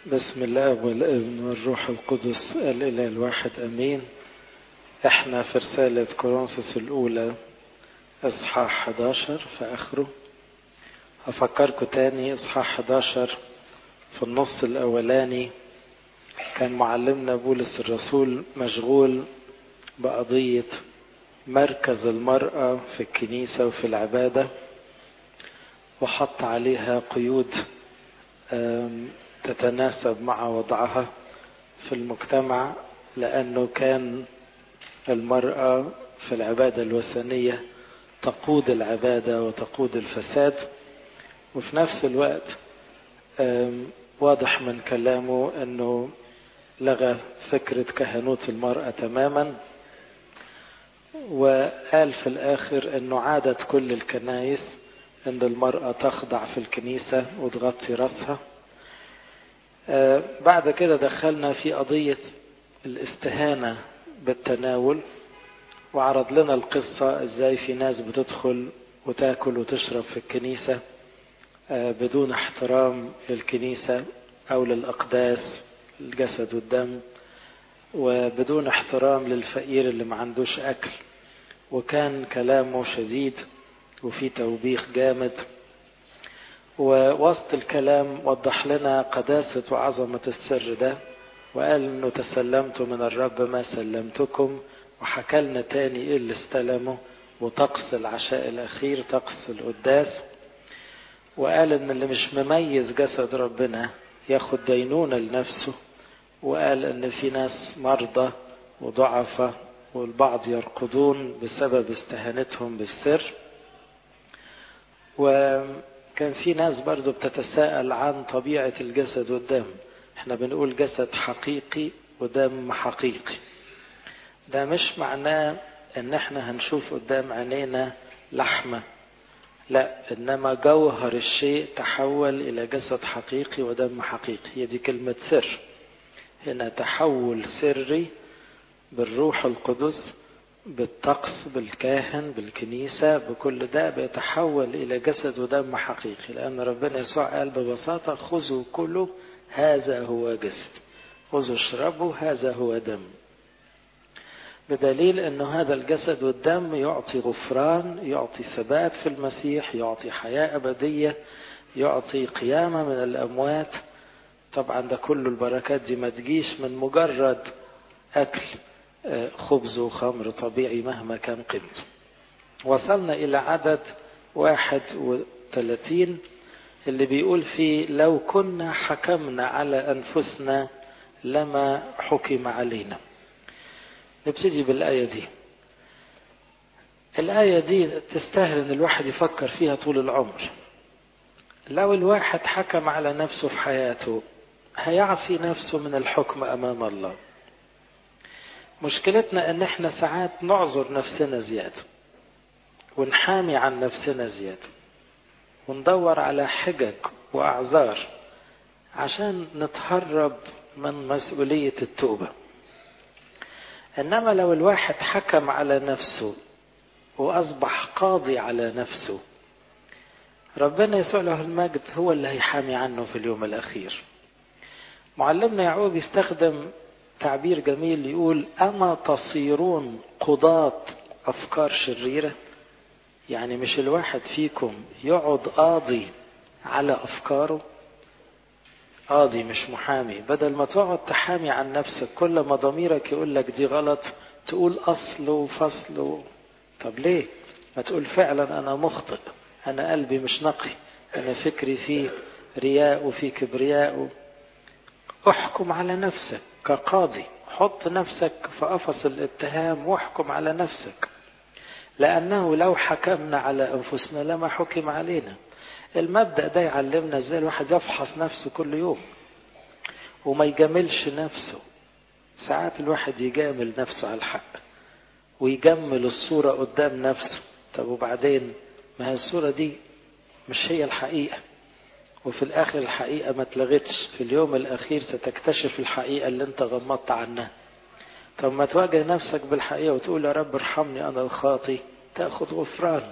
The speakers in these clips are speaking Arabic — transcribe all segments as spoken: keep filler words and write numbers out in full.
بسم الله والابن والروح القدس الإله الواحد أمين. احنا في رسالة كورنثوس الأولى إصحاح حداشر في آخره. هفكركم تاني إصحاح حداشر في النص الأولاني كان معلمنا بولس الرسول مشغول بقضية مركز المرأة في الكنيسة وفي العبادة، وحط عليها قيود تتناسب مع وضعها في المجتمع، لأنه كان المرأة في العبادة الوثنية تقود العبادة وتقود الفساد. وفي نفس الوقت واضح من كلامه أنه لغى فكرة كهنوت المرأة تماما، وقال في الآخر أنه عادت كل الكنائس أن المرأة تخضع في الكنيسة وتغطي رأسها. آه بعد كده دخلنا في قضية الاستهانة بالتناول، وعرض لنا القصة ازاي في ناس بتدخل وتاكل وتشرب في الكنيسة آه بدون احترام للكنيسة او للأقداس الجسد والدم، وبدون احترام للفقير اللي ما عندوش اكل. وكان كلامه شديد وفي توبيخ جامد، ووسط الكلام وضح لنا قداسة وعظمة السر ده، وقال انه تسلمت من الرب ما سلمتكم، وحكى لنا تاني ايه اللي استلمه وطقس العشاء الاخير طقس القداس. وقال ان اللي مش مميز جسد ربنا ياخد دينونة لنفسه، وقال ان في ناس مرضى وضعفة والبعض يرقدون بسبب استهانتهم بالسر. و كان في ناس برضو بتتساءل عن طبيعة الجسد والدم. احنا بنقول جسد حقيقي ودم حقيقي، ده مش معناه ان احنا هنشوف قدام عينينا لحمة، لا، انما جوهر الشيء تحول الى جسد حقيقي ودم حقيقي. هي دي كلمة سر، هنا تحول سري بالروح القدس بالطقس بالكاهن بالكنيسة بكل ده بيتحول إلى جسد ودم حقيقي، لأن ربنا يسوع قال ببساطة خذوا كلوا هذا هو جسد، خذوا اشربوا هذا هو دم، بدليل أن هذا الجسد والدم يعطي غفران، يعطي ثبات في المسيح، يعطي حياة أبدية، يعطي قيامة من الأموات. طبعا ده كل البركات دي ما تجيش من مجرد أكل خبز وخمر طبيعي مهما كان قيمته. وصلنا إلى عدد واحد وثلاثين اللي بيقول فيه لو كنا حكمنا على أنفسنا لما حكم علينا. نبتدي بالآية دي. الآية دي تستاهل أن الواحد يفكر فيها طول العمر. لو الواحد حكم على نفسه في حياته هيعفي نفسه من الحكم أمام الله. مشكلتنا ان احنا ساعات نعذر نفسنا زيادة ونحامي عن نفسنا زيادة وندور على حجج واعذار عشان نتهرب من مسؤولية التوبة. انما لو الواحد حكم على نفسه واصبح قاضي على نفسه، ربنا يسوع له المجد هو اللي هيحامي عنه في اليوم الاخير. معلمنا يعقوب يستخدم تعبير جميل يقول أما تصيرون قضاة أفكار شريرة. يعني مش الواحد فيكم يقعد قاضي على أفكاره، قاضي مش محامي. بدل ما تقعد تحامي عن نفسك كل ما ضميرك يقول لك دي غلط تقول أصل وفصل. طب ليه ما تقول فعلا أنا مخطئ، أنا قلبي مش نقي، أنا فكري فيه رياء وفيه كبرياء. احكم على نفسك كقاضي، حط نفسك في قفص الاتهام واحكم على نفسك، لأنه لو حكمنا على أنفسنا لما حكم علينا. المبدأ ده يعلمنا ازاي الواحد يفحص نفسه كل يوم وما يجاملش نفسه. ساعات الواحد يجامل نفسه على الحق ويجمل الصورة قدام نفسه. طب وبعدين ما هي الصورة دي مش هي الحقيقة، وفي الآخر الحقيقة ما اتلغتش. في اليوم الأخير ستكتشف الحقيقة اللي انت غمضت عنها. طب ما تواجه نفسك بالحقيقة وتقول يا رب ارحمني أنا الخاطي، تأخذ غفران.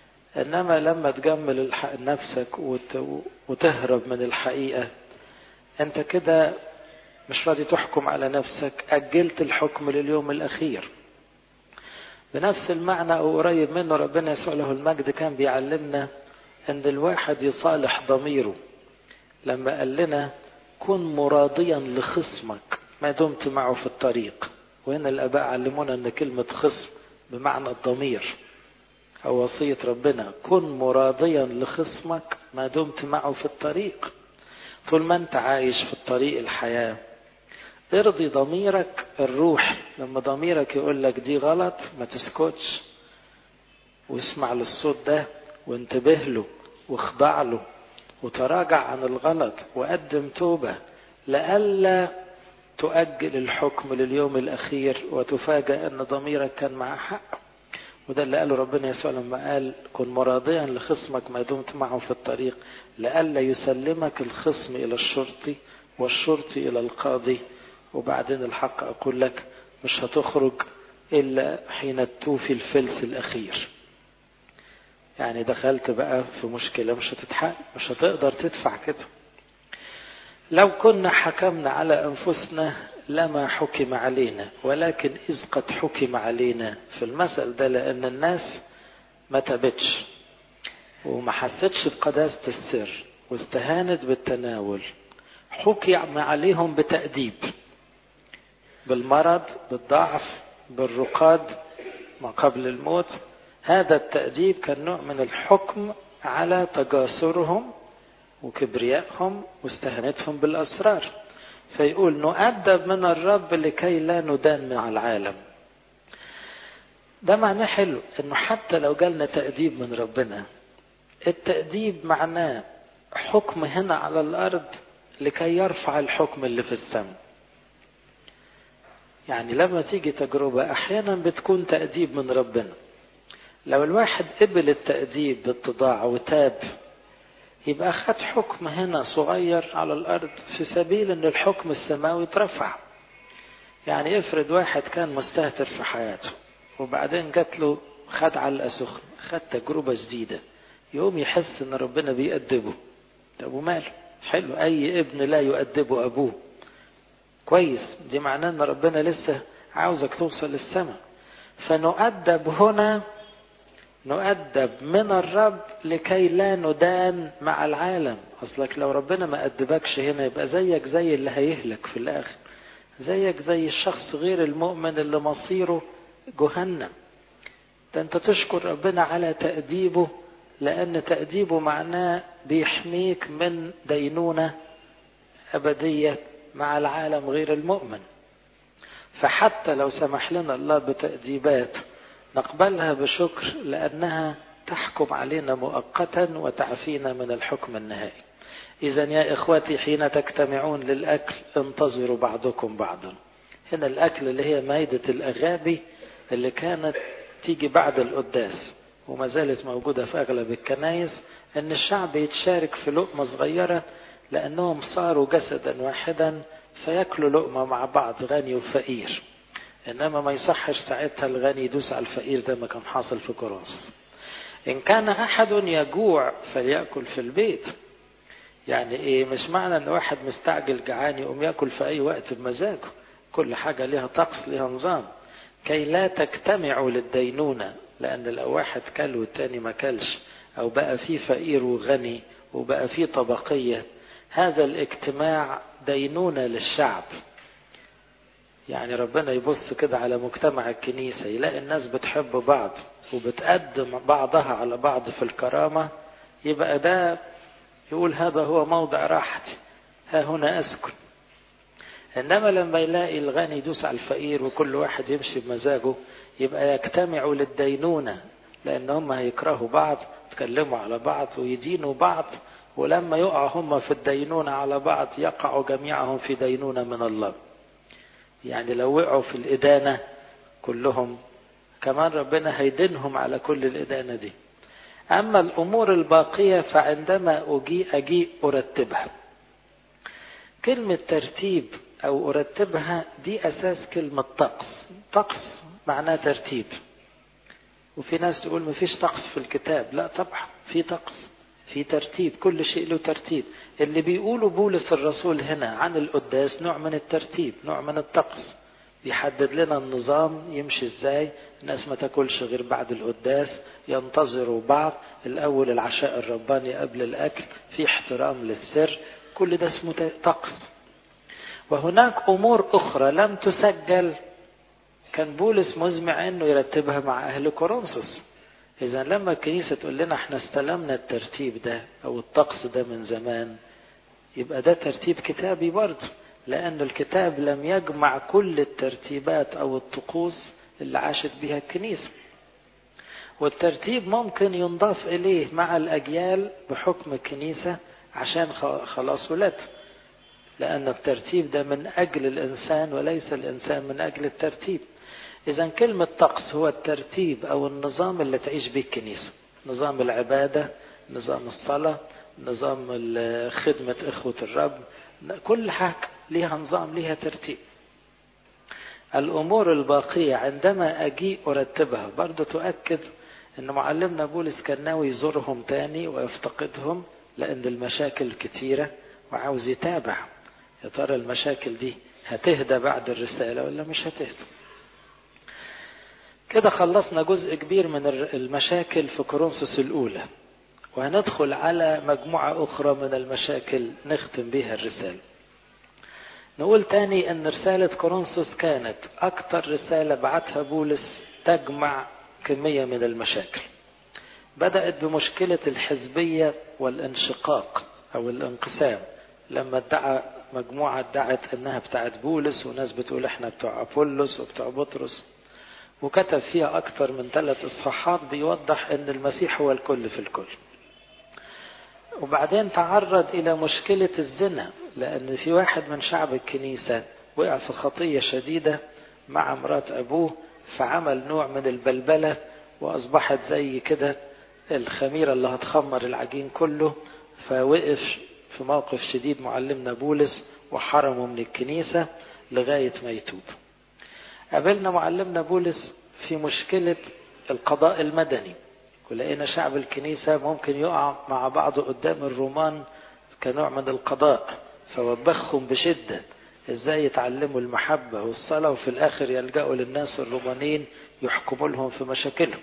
إنما لما تجمل نفسك وتهرب من الحقيقة انت كده مش راضي تحكم على نفسك، أجلت الحكم لليوم الأخير. بنفس المعنى أو قريب منه ربنا يسوع له المجد كان بيعلمنا أن الواحد يصالح ضميره لما قال لنا كن مراضيا لخصمك ما دمت معه في الطريق. وهنا الآباء علمونا أن كلمة خصم بمعنى الضمير أو وصية ربنا، كن مراضيا لخصمك ما دمت معه في الطريق. طول ما أنت عايش في الطريق الحياة ارضي ضميرك الروح. لما ضميرك يقول لك دي غلط ما تسكتش، واسمع للصوت ده وانتبه له واخضع له وتراجع عن الغلط وقدم توبة، لئلا تؤجل الحكم لليوم الأخير وتفاجأ أن ضميرك كان معه حق. وده اللي قاله ربنا يسوع لما قال كن مراضيا لخصمك ما دمت معه في الطريق، لئلا يسلمك الخصم إلى الشرطي والشرطي إلى القاضي، وبعدين الحق أقول لك مش هتخرج إلا حين توفي الفلس الأخير. يعني دخلت بقى في مشكلة مش هتتحقق، مش هتقدر تدفع كده. لو كنا حكمنا على أنفسنا لما حكم علينا، ولكن إذ قد حكم علينا في المثل ده لأن الناس ما تبتش وما حستش بقداسة السر واستهانت بالتناول، حكم عليهم بتأديب، بالمرض، بالضعف، بالرقاد ما قبل الموت. هذا التأديب كان نوع من الحكم على تجاسرهم وكبريائهم واستهانتهم بالأسرار. فيقول نؤدب من الرب لكي لا ندان مع العالم. ده معناه حلو انه حتى لو جالنا تأديب من ربنا، التأديب معناه حكم هنا على الأرض لكي يرفع الحكم اللي في السماء. يعني لما تيجي تجربة أحيانا بتكون تأديب من ربنا. لو الواحد قبل التأديب باتضاع وتاب يبقى خد حكم هنا صغير على الأرض في سبيل أن الحكم السماوي يترفع. يعني افرض واحد كان مستهتر في حياته وبعدين جات له خد علقة سخن، خد تجربة جديدة، يقوم يحس أن ربنا بيأدبه. طب وماله؟ حلو، أي ابن لا يؤدبه أبوه. كويس، دي معناه أن ربنا لسه عاوزك توصل للسماء. فنؤدب هنا، نؤدب من الرب لكي لا ندان مع العالم. أصلك لو ربنا ما أدبكش هنا يبقى زيك زي اللي هيهلك في الآخر، زيك زي الشخص غير المؤمن اللي مصيره جهنم. ده أنت تشكر ربنا على تأديبه، لأن تأديبه معناه بيحميك من دينونة أبدية مع العالم غير المؤمن. فحتى لو سمح لنا الله بتأديبات نقبلها بشكر، لأنها تحكم علينا مؤقتا وتعفينا من الحكم النهائي. إذن يا إخوتي حين تجتمعون للأكل انتظروا بعضكم بعضا. هنا الأكل اللي هي مائدة الأغابي اللي كانت تيجي بعد القداس وما زالت موجودة في أغلب الكنائس، أن الشعب يتشارك في لقمة صغيرة لأنهم صاروا جسدا واحدا فيأكلوا لقمة مع بعض، غني وفقير. إنما ما يصحش ساعتها الغني يدوس على الفقير زي ما كان حاصل في كورنثوس. إن كان أحد يجوع فليأكل في البيت. يعني إيه؟ مش معنى أن واحد مستعجل جعان يقوم يأكل في أي وقت بمزاجه. كل حاجة لها طقس، لها نظام، كي لا تجتمعوا للدينونة. لأن لو واحد كل والتاني ما كلش، أو بقى فيه فقير وغني وبقى فيه طبقية، هذا الاجتماع دينونة للشعب. يعني ربنا يبص كده على مجتمع الكنيسة يلاقي الناس بتحب بعض وبتقدم بعضها على بعض في الكرامة، يبقى ده يقول هذا هو موضع راحتي، ها هنا أسكن. إنما لما يلاقي الغني يدوس على الفقير وكل واحد يمشي بمزاجه، يبقى يجتمعوا للدينونة، لأن هم هيكرهوا بعض، يتكلموا على بعض ويدينوا بعض، ولما يقعوا هم في الدينونة على بعض يقعوا جميعهم في دينونة من الله. يعني لو وقعوا في الإدانة كلهم كمان ربنا هيدينهم على كل الإدانة دي. أما الأمور الباقية فعندما أجي أجي أرتبها. كلمة ترتيب أو أرتبها دي أساس كلمة طقس. طقس معناه ترتيب. وفي ناس تقول ما فيش طقس في الكتاب. لا طبعا في طقس. في ترتيب، كل شيء له ترتيب. اللي بيقوله بولس الرسول هنا عن القداس نوع من الترتيب، نوع من الطقس، بيحدد لنا النظام يمشي ازاي. الناس ما تاكلش غير بعد القداس، ينتظروا بعض، الاول العشاء الرباني قبل الاكل، في احترام للسر، كل ده اسمه طقس. وهناك امور اخرى لم تسجل، كان بولس مزمع انه يرتبها مع اهل كورنثوس. اذا لما الكنيسة تقول لنا احنا استلمنا الترتيب ده او الطقس ده من زمان، يبقى ده ترتيب كتابي برضه، لأن الكتاب لم يجمع كل الترتيبات أو الطقوس اللي عاشت بها الكنيسة. والترتيب ممكن ينضاف إليه مع الأجيال بحكم الكنيسة عشان خلاص ولادها، لأن الترتيب ده من أجل الإنسان وليس الإنسان من أجل الترتيب. إذا كلمة طقس هو الترتيب أو النظام اللي تعيش به الكنيسة، نظام العبادة، نظام الصلاة، نظام خدمة إخوة الرب، كل حاجة ليها نظام، ليها ترتيب. الأمور الباقية عندما أجي أرتبها برضو تؤكد أن معلمنا بولس كان ناوي يزورهم تاني ويفتقدهم، لأن المشاكل كتيرة وعاوز يتابع يا ترى المشاكل دي هتهدى بعد الرسالة ولا مش هتهدى. كده خلصنا جزء كبير من المشاكل في كورنثوس الأولى، وهندخل على مجموعة أخرى من المشاكل نختم بها الرسالة. نقول تاني أن رسالة كورنثوس كانت أكتر رسالة بعتها بولس تجمع كمية من المشاكل. بدأت بمشكلة الحزبية والانشقاق أو الانقسام، لما ادعى مجموعة ادعت أنها بتاعت بولس وناس بتقول احنا بتوع أبولس وبتوع بطرس، وكتب فيها أكتر من ثلاث إصحاحات بيوضح أن المسيح هو الكل في الكل. وبعدين تعرض إلى مشكلة الزنا، لأن في واحد من شعب الكنيسة وقع في خطية شديدة مع مرات أبوه، فعمل نوع من البلبلة وأصبحت زي كده الخميرة اللي هتخمر العجين كله. فوقف في موقف شديد معلمنا بولس وحرمه من الكنيسة لغاية ما يتوب. قابلنا معلمنا بولس في مشكلة القضاء المدني، ولقينا شعب الكنيسة ممكن يقع مع بعض قدام الرومان كنوع من القضاء، فوبخهم بشدة ازاي يتعلموا المحبة والصلاة وفي الاخر يلجأوا للناس الرومانيين يحكموا لهم في مشاكلهم.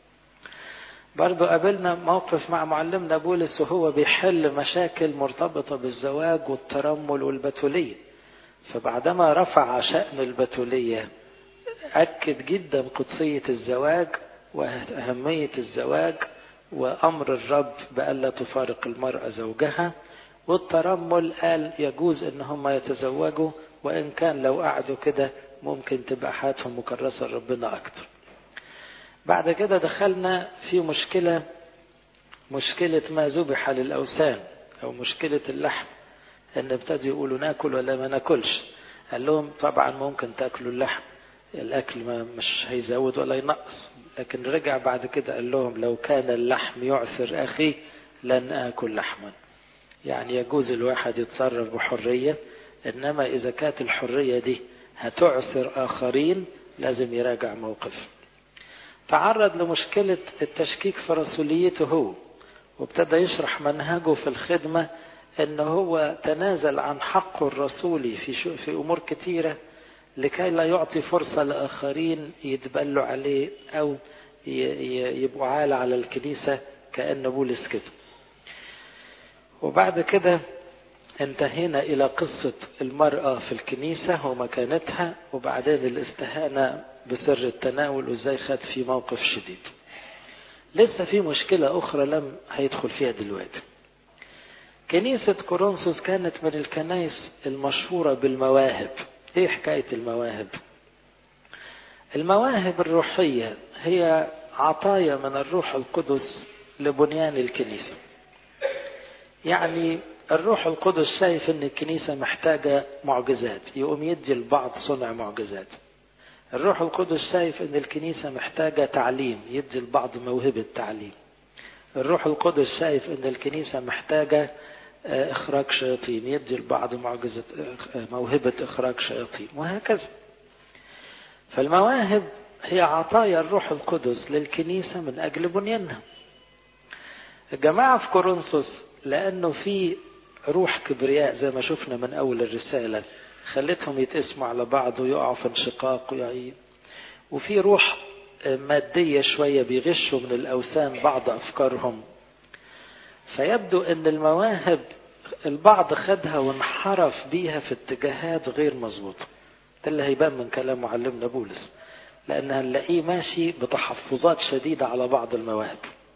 برضو قابلنا موقف مع معلمنا بولس وهو بيحل مشاكل مرتبطة بالزواج والترمل والبتولية، فبعدما رفع شأن البتولية أكد جدا قدسية الزواج وأهمية الزواج وأمر الرب بألا تفارق المرأة زوجها، والترمل قال يجوز إن هم يتزوجوا، وإن كان لو قعدوا كده ممكن تبقى حياتهم مكرسة لربنا أكتر. بعد كده دخلنا في مشكلة مشكلة ما ذبح للأوثان أو مشكلة اللحم، إن ابتدوا يقولوا ناكل ولا ما ناكلش. قال لهم طبعا ممكن تاكلوا اللحم، الأكل ما مش هيزود ولا ينقص، لكن رجع بعد كده قال لهم لو كان اللحم يعثر أخي لن آكل لحما. يعني يجوز الواحد يتصرف بحرية، إنما إذا كانت الحرية دي هتعثر آخرين لازم يراجع موقف. تعرض لمشكلة التشكيك في رسوليته هو، وابتدى يشرح منهجه في الخدمة إنه هو تنازل عن حقه الرسولي في في أمور كتيرة لكي لا يعطي فرصة لآخرين يتبلوا عليه أو يبقوا عالة على الكنيسة كأن بولس كده. وبعد كده انتهينا إلى قصة المرأة في الكنيسة ومكانتها، وبعدين الاستهانة بسر التناول وإزاي خد في موقف شديد. لسه في مشكلة أخرى لم هيدخل فيها دلوقتي. كنيسة كورنثوس كانت من الكنائس المشهورة بالمواهب. ايه حكاية المواهب؟ المواهب الروحية هي عطايا من الروح القدس لبنيان الكنيسة. يعني الروح القدس شايف ان الكنيسة محتاجة معجزات، يقوم يدي البعض صنع معجزات. الروح القدس شايف ان الكنيسة محتاجة تعليم، يدي البعض موهبة تعليم. الروح القدس شايف ان الكنيسة محتاجة اخراج شياطين، يدي البعض معجزة موهبة اخراج شياطين، وهكذا. فالمواهب هي عطايا الروح القدس للكنيسة من اجل بنيانها. الجماعة في كورنثوس لأنه في روح كبرياء زي ما شفنا من أول الرسالة خلتهم يتقسموا على بعض ويقعوا في انشقاق ويعيب، وفي روح مادية شوية بيغشوا من الأوثان بعض أفكارهم، فيبدو أن المواهب البعض خدها وانحرف بيها في اتجاهات غير مظبوطة. ده اللي هيبان من كلام معلمنا بولس، لأن هنلاقيه ماشي بتحفظات شديدة على بعض المواهب.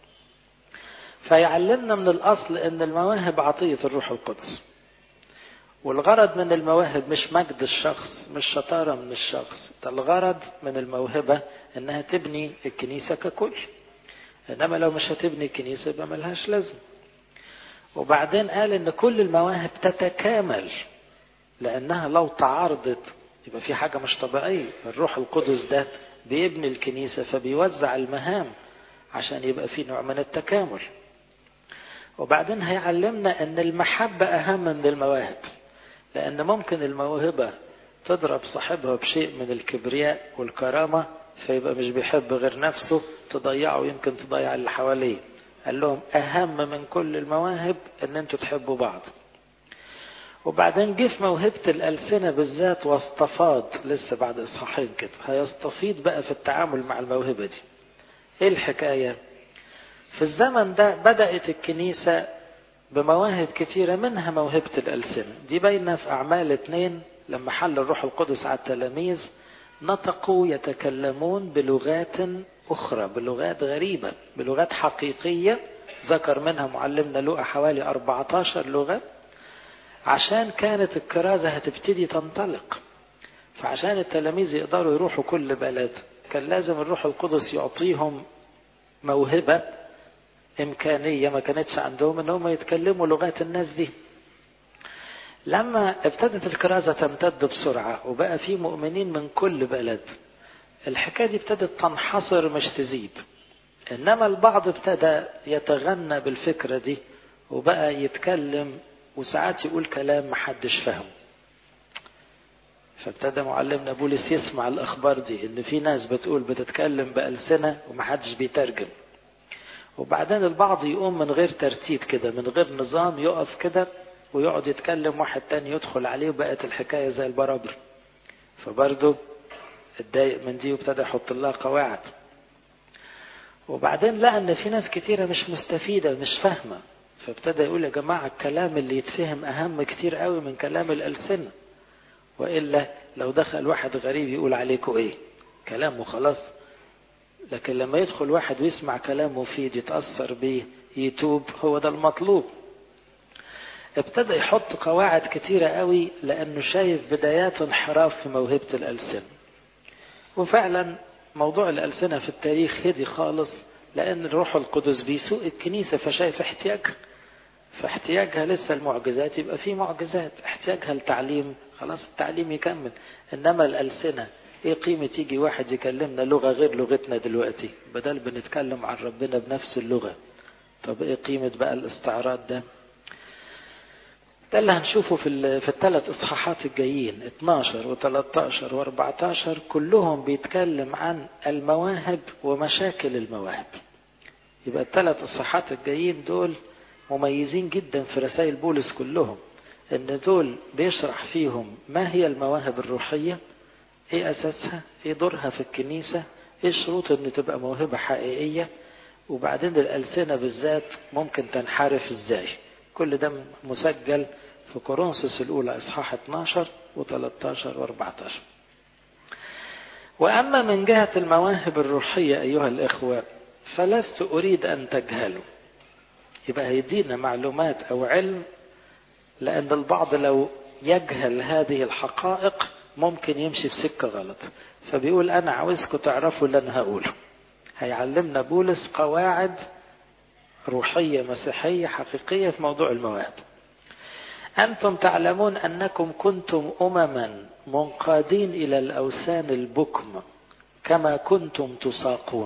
فيعلمنا من الأصل أن المواهب عطية الروح القدس، والغرض من المواهب مش مجد الشخص، مش شطارة من الشخص، ده الغرض من الموهبة أنها تبني الكنيسة ككل، إنما لو مش هتبني الكنيسة يبقى ملهاش لازم. وبعدين قال أن كل المواهب تتكامل، لأنها لو تعارضت يبقى في حاجة مش طبيعية. الروح القدس ده بيبني الكنيسة فبيوزع المهام عشان يبقى في نوع من التكامل. وبعدين هيعلمنا أن المحبة أهم من المواهب، لأن ممكن الموهبة تضرب صاحبها بشيء من الكبرياء والكرامة فيبقى مش بيحب غير نفسه، تضيعه يمكن تضيع اللي حواليه. قال لهم أهم من كل المواهب أن أنتوا تحبوا بعض. وبعدين جه في موهبة الألسنة بالذات واستفاض، لسه بعد إصحاحين كده هيستفيض بقى في التعامل مع الموهبة دي. إيه الحكاية؟ في الزمن ده بدأت الكنيسة بمواهب كتيرة، منها موهبة الألسنة دي باينة في أعمال اتنين لما حل الروح القدس على التلاميذ، نطقوا يتكلمون بلغات أخرى، بلغات غريبة، بلغات حقيقية. ذكر منها معلمنا لوقا حوالي أربعة عشر لغة، عشان كانت الكرازة هتبتدي تنطلق. فعشان التلاميذ يقدروا يروحوا كل بلد كان لازم الروح القدس يعطيهم موهبة إمكانية ما كانتش عندهم أنهم يتكلموا لغات الناس دي. لما ابتدت الكرازة تمتد بسرعة وبقى في مؤمنين من كل بلد، الحكاية دي ابتدت تنحصر مش تزيد، إنما البعض ابتدى يتغنى بالفكرة دي وبقى يتكلم وساعات يقول كلام محدش فهم. فابتدى معلمنا بولس يسمع الأخبار دي إن في ناس بتقول بتتكلم بألسنة ومحدش بيترجم. وبعدين البعض يقوم من غير ترتيب كده، من غير نظام، يقف كده ويقعد يتكلم، واحد تاني يدخل عليه وبقت الحكاية زي البرابر. فبرضه اتضايق من دي وابتدى يحط لها قواعد. وبعدين لقى ان في ناس كتيرة مش مستفيدة مش فاهمة، فابتدى يقول يا جماعة الكلام اللي يتفهم اهم كتير قوي من كلام الألسنة، وإلا لو دخل واحد غريب يقول عليكم ايه كلامه خلاص، لكن لما يدخل واحد ويسمع كلام مفيد يتأثر بيه يتوب، هو ده المطلوب. ابتدى يحط قواعد كتيرة قوي لأنه شايف بدايات انحراف في موهبة الألسنة. وفعلا موضوع الألسنة في التاريخ هدي خالص، لأن الروح القدس بيسوق الكنيسة فشايف احتياجها، فاحتياجها لسه المعجزات يبقى فيه معجزات، احتياجها التعليم خلاص التعليم يكمل. إنما الألسنة ايه قيمة يجي واحد يكلمنا لغة غير لغتنا دلوقتي بدل بنتكلم عن ربنا بنفس اللغة؟ طب ايه قيمة بقى الاستعراض ده؟ ده اللي هنشوفه في في الثلاث اصحاحات الجايين اتناشر وتلتاشر واربعتاشر، كلهم بيتكلم عن المواهب ومشاكل المواهب. يبقى الثلاث اصحاحات الجايين دول مميزين جدا في رسائل بولس كلهم، ان دول بيشرح فيهم ما هي المواهب الروحية، ايه اساسها، ايه دورها في الكنيسة، ايه الشروط ان تبقى موهبة حقيقية، وبعدين الألسنة بالذات ممكن تنحرف ازاي. كل ده مسجل في كورنثوس الأولى إصحاح اتناشر وتلتاشر واربعتاشر. وأما من جهة المواهب الروحية أيها الإخوة فلست أريد أن تجهلوا. يبقى هيدينا معلومات أو علم، لأن البعض لو يجهل هذه الحقائق ممكن يمشي في سكة غلط. فبيقول أنا عاوزكم تعرفوا اللي أنا هقوله. هيعلمنا بولس قواعد روحية مسيحية حقيقية في موضوع المواهب. أنتم تعلمون أنكم كنتم أمما منقادين إلى الأوثان البكم كما كنتم تساقون.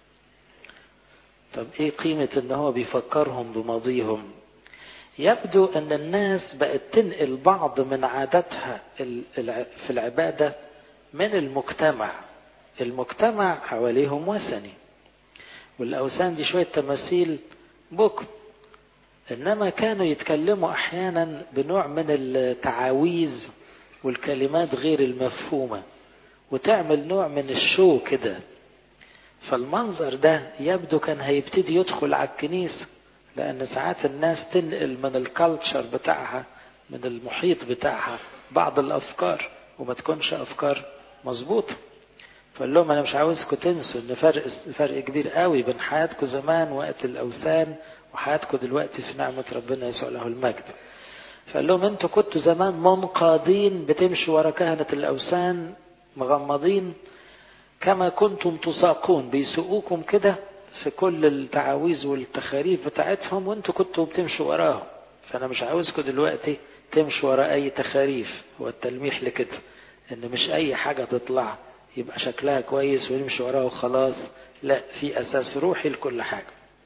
طب إيه قيمة أنه بيفكرهم بماضيهم؟ يبدو أن الناس بقت تنقل بعض من عاداتها في العبادة من المجتمع. المجتمع حواليهم وثني، والأوثان دي شوية تماثيل بكم. إنما كانوا يتكلموا أحيانا بنوع من التعاويذ والكلمات غير المفهومة، وتعمل نوع من الشو كده. فالمنظر ده يبدو كان هيبتدي يدخل على الكنيسة، لأن ساعات الناس تنقل من الكالتشر بتاعها، من المحيط بتاعها، بعض الأفكار وما تكونش أفكار مظبوطة. فقال لهم أنا مش عاوزكم تنسوا إن فرق فرق كبير قوي بين حياتكم زمان وقت الأوثان وحياتكم دلوقتي في نعمة ربنا يسوع له المجد. فقال لهم أنتوا كنتوا زمان منقادين بتمشوا ورا كهنة الأوثان مغمضين، كما كنتم تساقون، بيسوقوكم كده في كل التعاويذ والتخاريف بتاعتهم وانتوا كنتوا بتمشوا وراهم. فأنا مش عاوزكم دلوقتي تمشوا ورا أي تخاريف. هو التلميح لكده إن مش أي حاجة تطلع يبقى شكلها كويس ونمشي وراها وخلاص، لا، في أساس روحي لكل حاجة.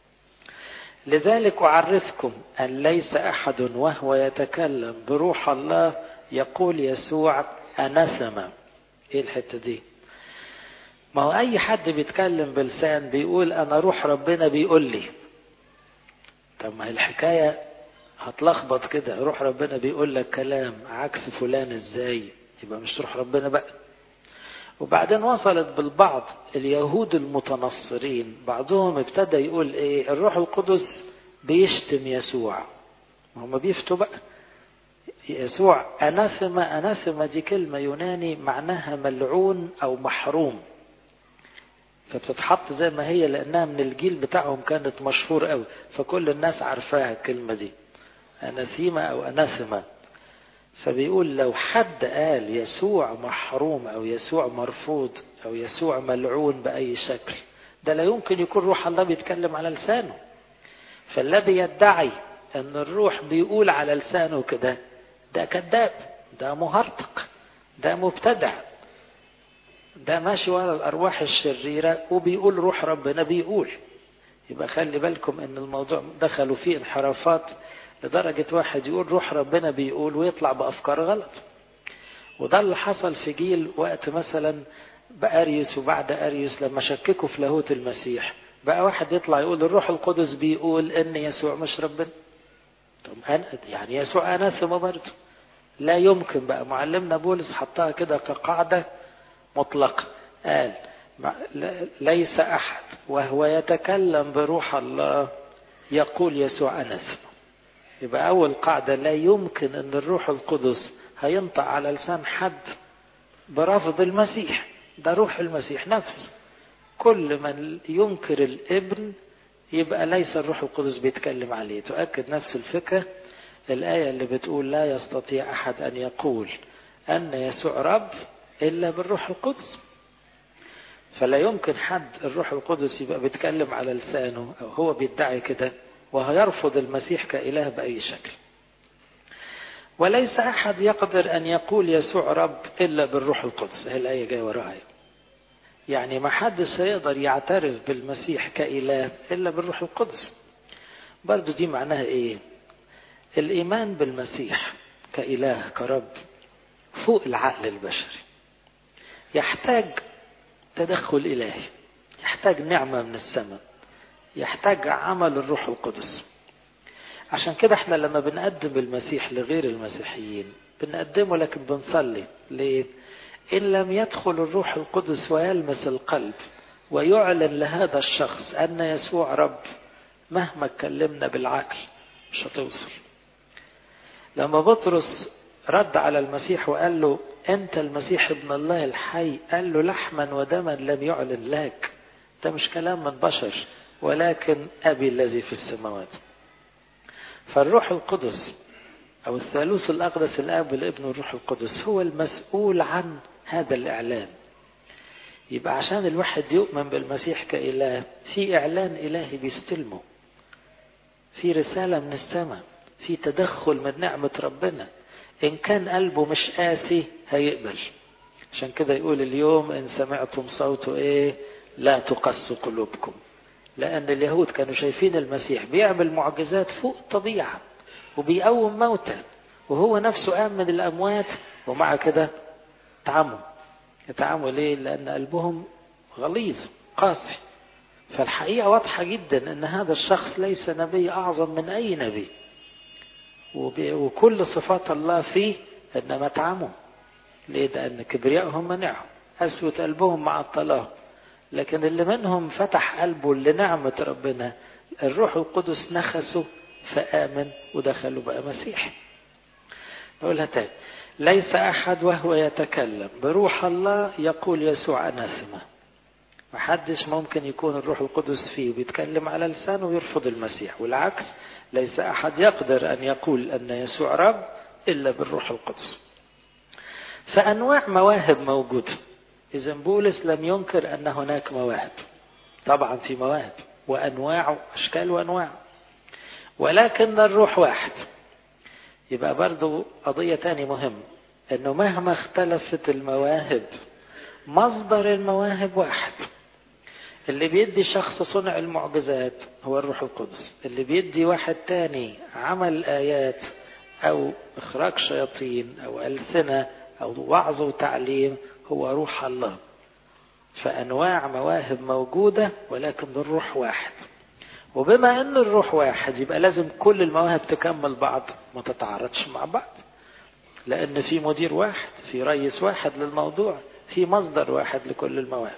لذلك أعرفكم أن ليس أحد وهو يتكلم بروح الله يقول يسوع أناثما. إيه الحتة دي؟ ما هو أي حد بيتكلم بلسان بيقول أنا روح ربنا بيقول لي. طب ما الحكاية هتلخبط كده، روح ربنا بيقول لك كلام عكس فلان إزاي؟ يبقى مش روح ربنا بقى. وبعدين وصلت بالبعض اليهود المتنصرين، بعضهم ابتدى يقول ايه، الروح القدس بيشتم يسوع. هم بيفتوا بقى يسوع أناثما. أناثما دي كلمة يوناني معناها ملعون أو محروم، فبتتحط زي ما هي لأنها من الجيل بتاعهم كانت مشهور قوي، فكل الناس عارفاها الكلمة دي، أناثيما أو أناثما. فبيقول لو حد قال يسوع محروم أو يسوع مرفوض أو يسوع ملعون بأي شكل، ده لا يمكن يكون روح الله بيتكلم على لسانه. فالذي يدعي أن الروح بيقول على لسانه كده ده كذاب، ده مهرطق، ده مبتدع، ده ماشي ورا الأرواح الشريرة وبيقول روح ربنا بيقول. يبقى خلي بالكم أن الموضوع دخلوا فيه انحرافات لدرجة واحد يقول روح ربنا بيقول ويطلع بأفكار غلط. وده اللي حصل في جيل وقت مثلا بأريس وبعد أريس لما شككوا في لاهوت المسيح، بقى واحد يطلع يقول الروح القدس بيقول ان يسوع مش ربنا. طب أنا يعني يسوع أناثما برضه؟ لا يمكن. بقى معلمنا بولس حطها كده كقاعدة مطلقة، قال ليس أحد وهو يتكلم بروح الله يقول يسوع أناثما. يبقى أول قاعدة لا يمكن أن الروح القدس هينطق على لسان حد برفض المسيح، ده روح المسيح نفسه. كل من ينكر الابن يبقى ليس الروح القدس بيتكلم عليه. تؤكد نفس الفكرة الآية اللي بتقول لا يستطيع أحد أن يقول أن يسوع رب إلا بالروح القدس. فلا يمكن حد الروح القدس يبقى بيتكلم على لسانه أو هو بيدعي كده وهيرفض المسيح كإله بأي شكل. وليس أحد يقدر أن يقول يسوع رب إلا بالروح القدس. هي الآية جاية وراها، يعني ما حدش هيقدر يعترف بالمسيح كإله إلا بالروح القدس. برضو دي معناها إيه؟ الإيمان بالمسيح كإله كرب فوق العقل البشري، يحتاج تدخل إلهي، يحتاج نعمة من السماء، يحتاج عمل الروح القدس. عشان كده احنا لما بنقدم المسيح لغير المسيحيين بنقدمه لكن بنصلي ليه؟ إن لم يدخل الروح القدس ويلمس القلب ويعلن لهذا الشخص أن يسوع رب، مهما اتكلمنا بالعقل مش هتوصل. لما بطرس رد على المسيح وقال له أنت المسيح ابن الله الحي، قال له لحما ودما لم يعلن لك. ده مش كلام من بشر ولكن أبي الذي في السماوات. فالروح القدس أو الثالوث الأقدس الآب والابن والروح القدس هو المسؤول عن هذا الإعلان. يبقى عشان الواحد يؤمن بالمسيح كإله في إعلان إلهي بيستلمه، في رسالة من السماء، في تدخل من نعمة ربنا. إن كان قلبه مش قاسي هيقبل. عشان كده يقول اليوم إن سمعتم صوته إيه لا تقسوا قلوبكم. لأن اليهود كانوا شايفين المسيح بيعمل معجزات فوق الطبيعة وبيقوم موتى وهو نفسه قام من الأموات، ومع كده تعموا. يتعموا ليه؟ لأن قلبهم غليظ قاسي. فالحقيقة واضحة جدا ان هذا الشخص ليس نبي اعظم من اي نبي، وكل صفات الله فيه انما تعموا. ليه؟ لان كبريائهم منعهم، قسوة قلبهم مع الطلاق. لكن اللي منهم فتح قلبه لنعمة ربنا، الروح القدس نخسه فآمن ودخلوا بقى مسيح. نقولها تاني، ليس أحد وهو يتكلم بروح الله يقول يسوع أناثما. محدش ممكن يكون الروح القدس فيه وبيتكلم على لسانه ويرفض المسيح، والعكس، ليس أحد يقدر أن يقول أن يسوع رب إلا بالروح القدس. فأنواع مواهب موجودة. إذن بولس لم ينكر أن هناك مواهب، طبعا في مواهب وأنواع أشكال وأنواع، ولكن الروح واحد. يبقى برضو قضية تاني مهم، أنه مهما اختلفت المواهب مصدر المواهب واحد. اللي بيدي شخص صنع المعجزات هو الروح القدس، اللي بيدي واحد تاني عمل آيات أو إخراج شياطين أو ألسنة أو وعظ وتعليم هو روح الله. فأنواع مواهب موجودة ولكن الروح واحد. وبما أن الروح واحد يبقى لازم كل المواهب تكمل بعض، ما تتعارضش مع بعض، لأن في مدير واحد، في رئيس واحد للموضوع، في مصدر واحد لكل المواهب.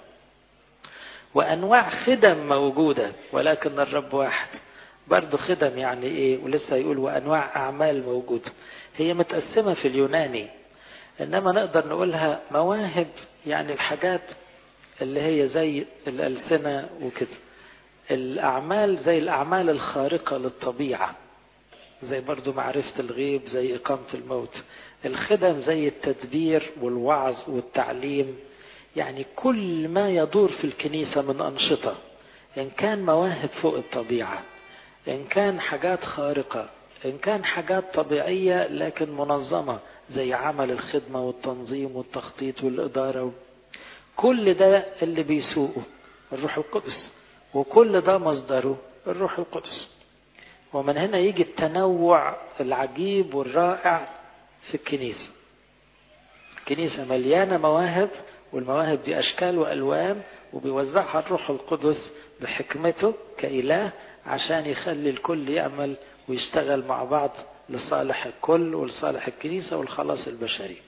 وأنواع خدم موجودة ولكن الرب واحد. برضو خدم يعني إيه؟ ولسه يقول وأنواع أعمال موجودة. هي متقسمة في اليوناني، إنما نقدر نقولها مواهب، يعني الحاجات اللي هي زي الألسنة وكده. الأعمال زي الأعمال الخارقة للطبيعة، زي برضو معرفة الغيب، زي إقامة الموت. الخدم زي التدبير والوعظ والتعليم، يعني كل ما يدور في الكنيسة من أنشطة، إن كان مواهب فوق الطبيعة، إن كان حاجات خارقة، إن كان حاجات طبيعية لكن منظمة زي عمل الخدمة والتنظيم والتخطيط والإدارة. كل ده اللي بيسوقه الروح القدس، وكل ده مصدره الروح القدس. ومن هنا يجي التنوع العجيب والرائع في الكنيسة. الكنيسة مليانة مواهب، والمواهب دي أشكال وألوان، وبيوزعها الروح القدس بحكمته كإله عشان يخلي الكل يعمل ويشتغل مع بعض لصالح الكل ولصالح الكنيسة والخلاص البشري.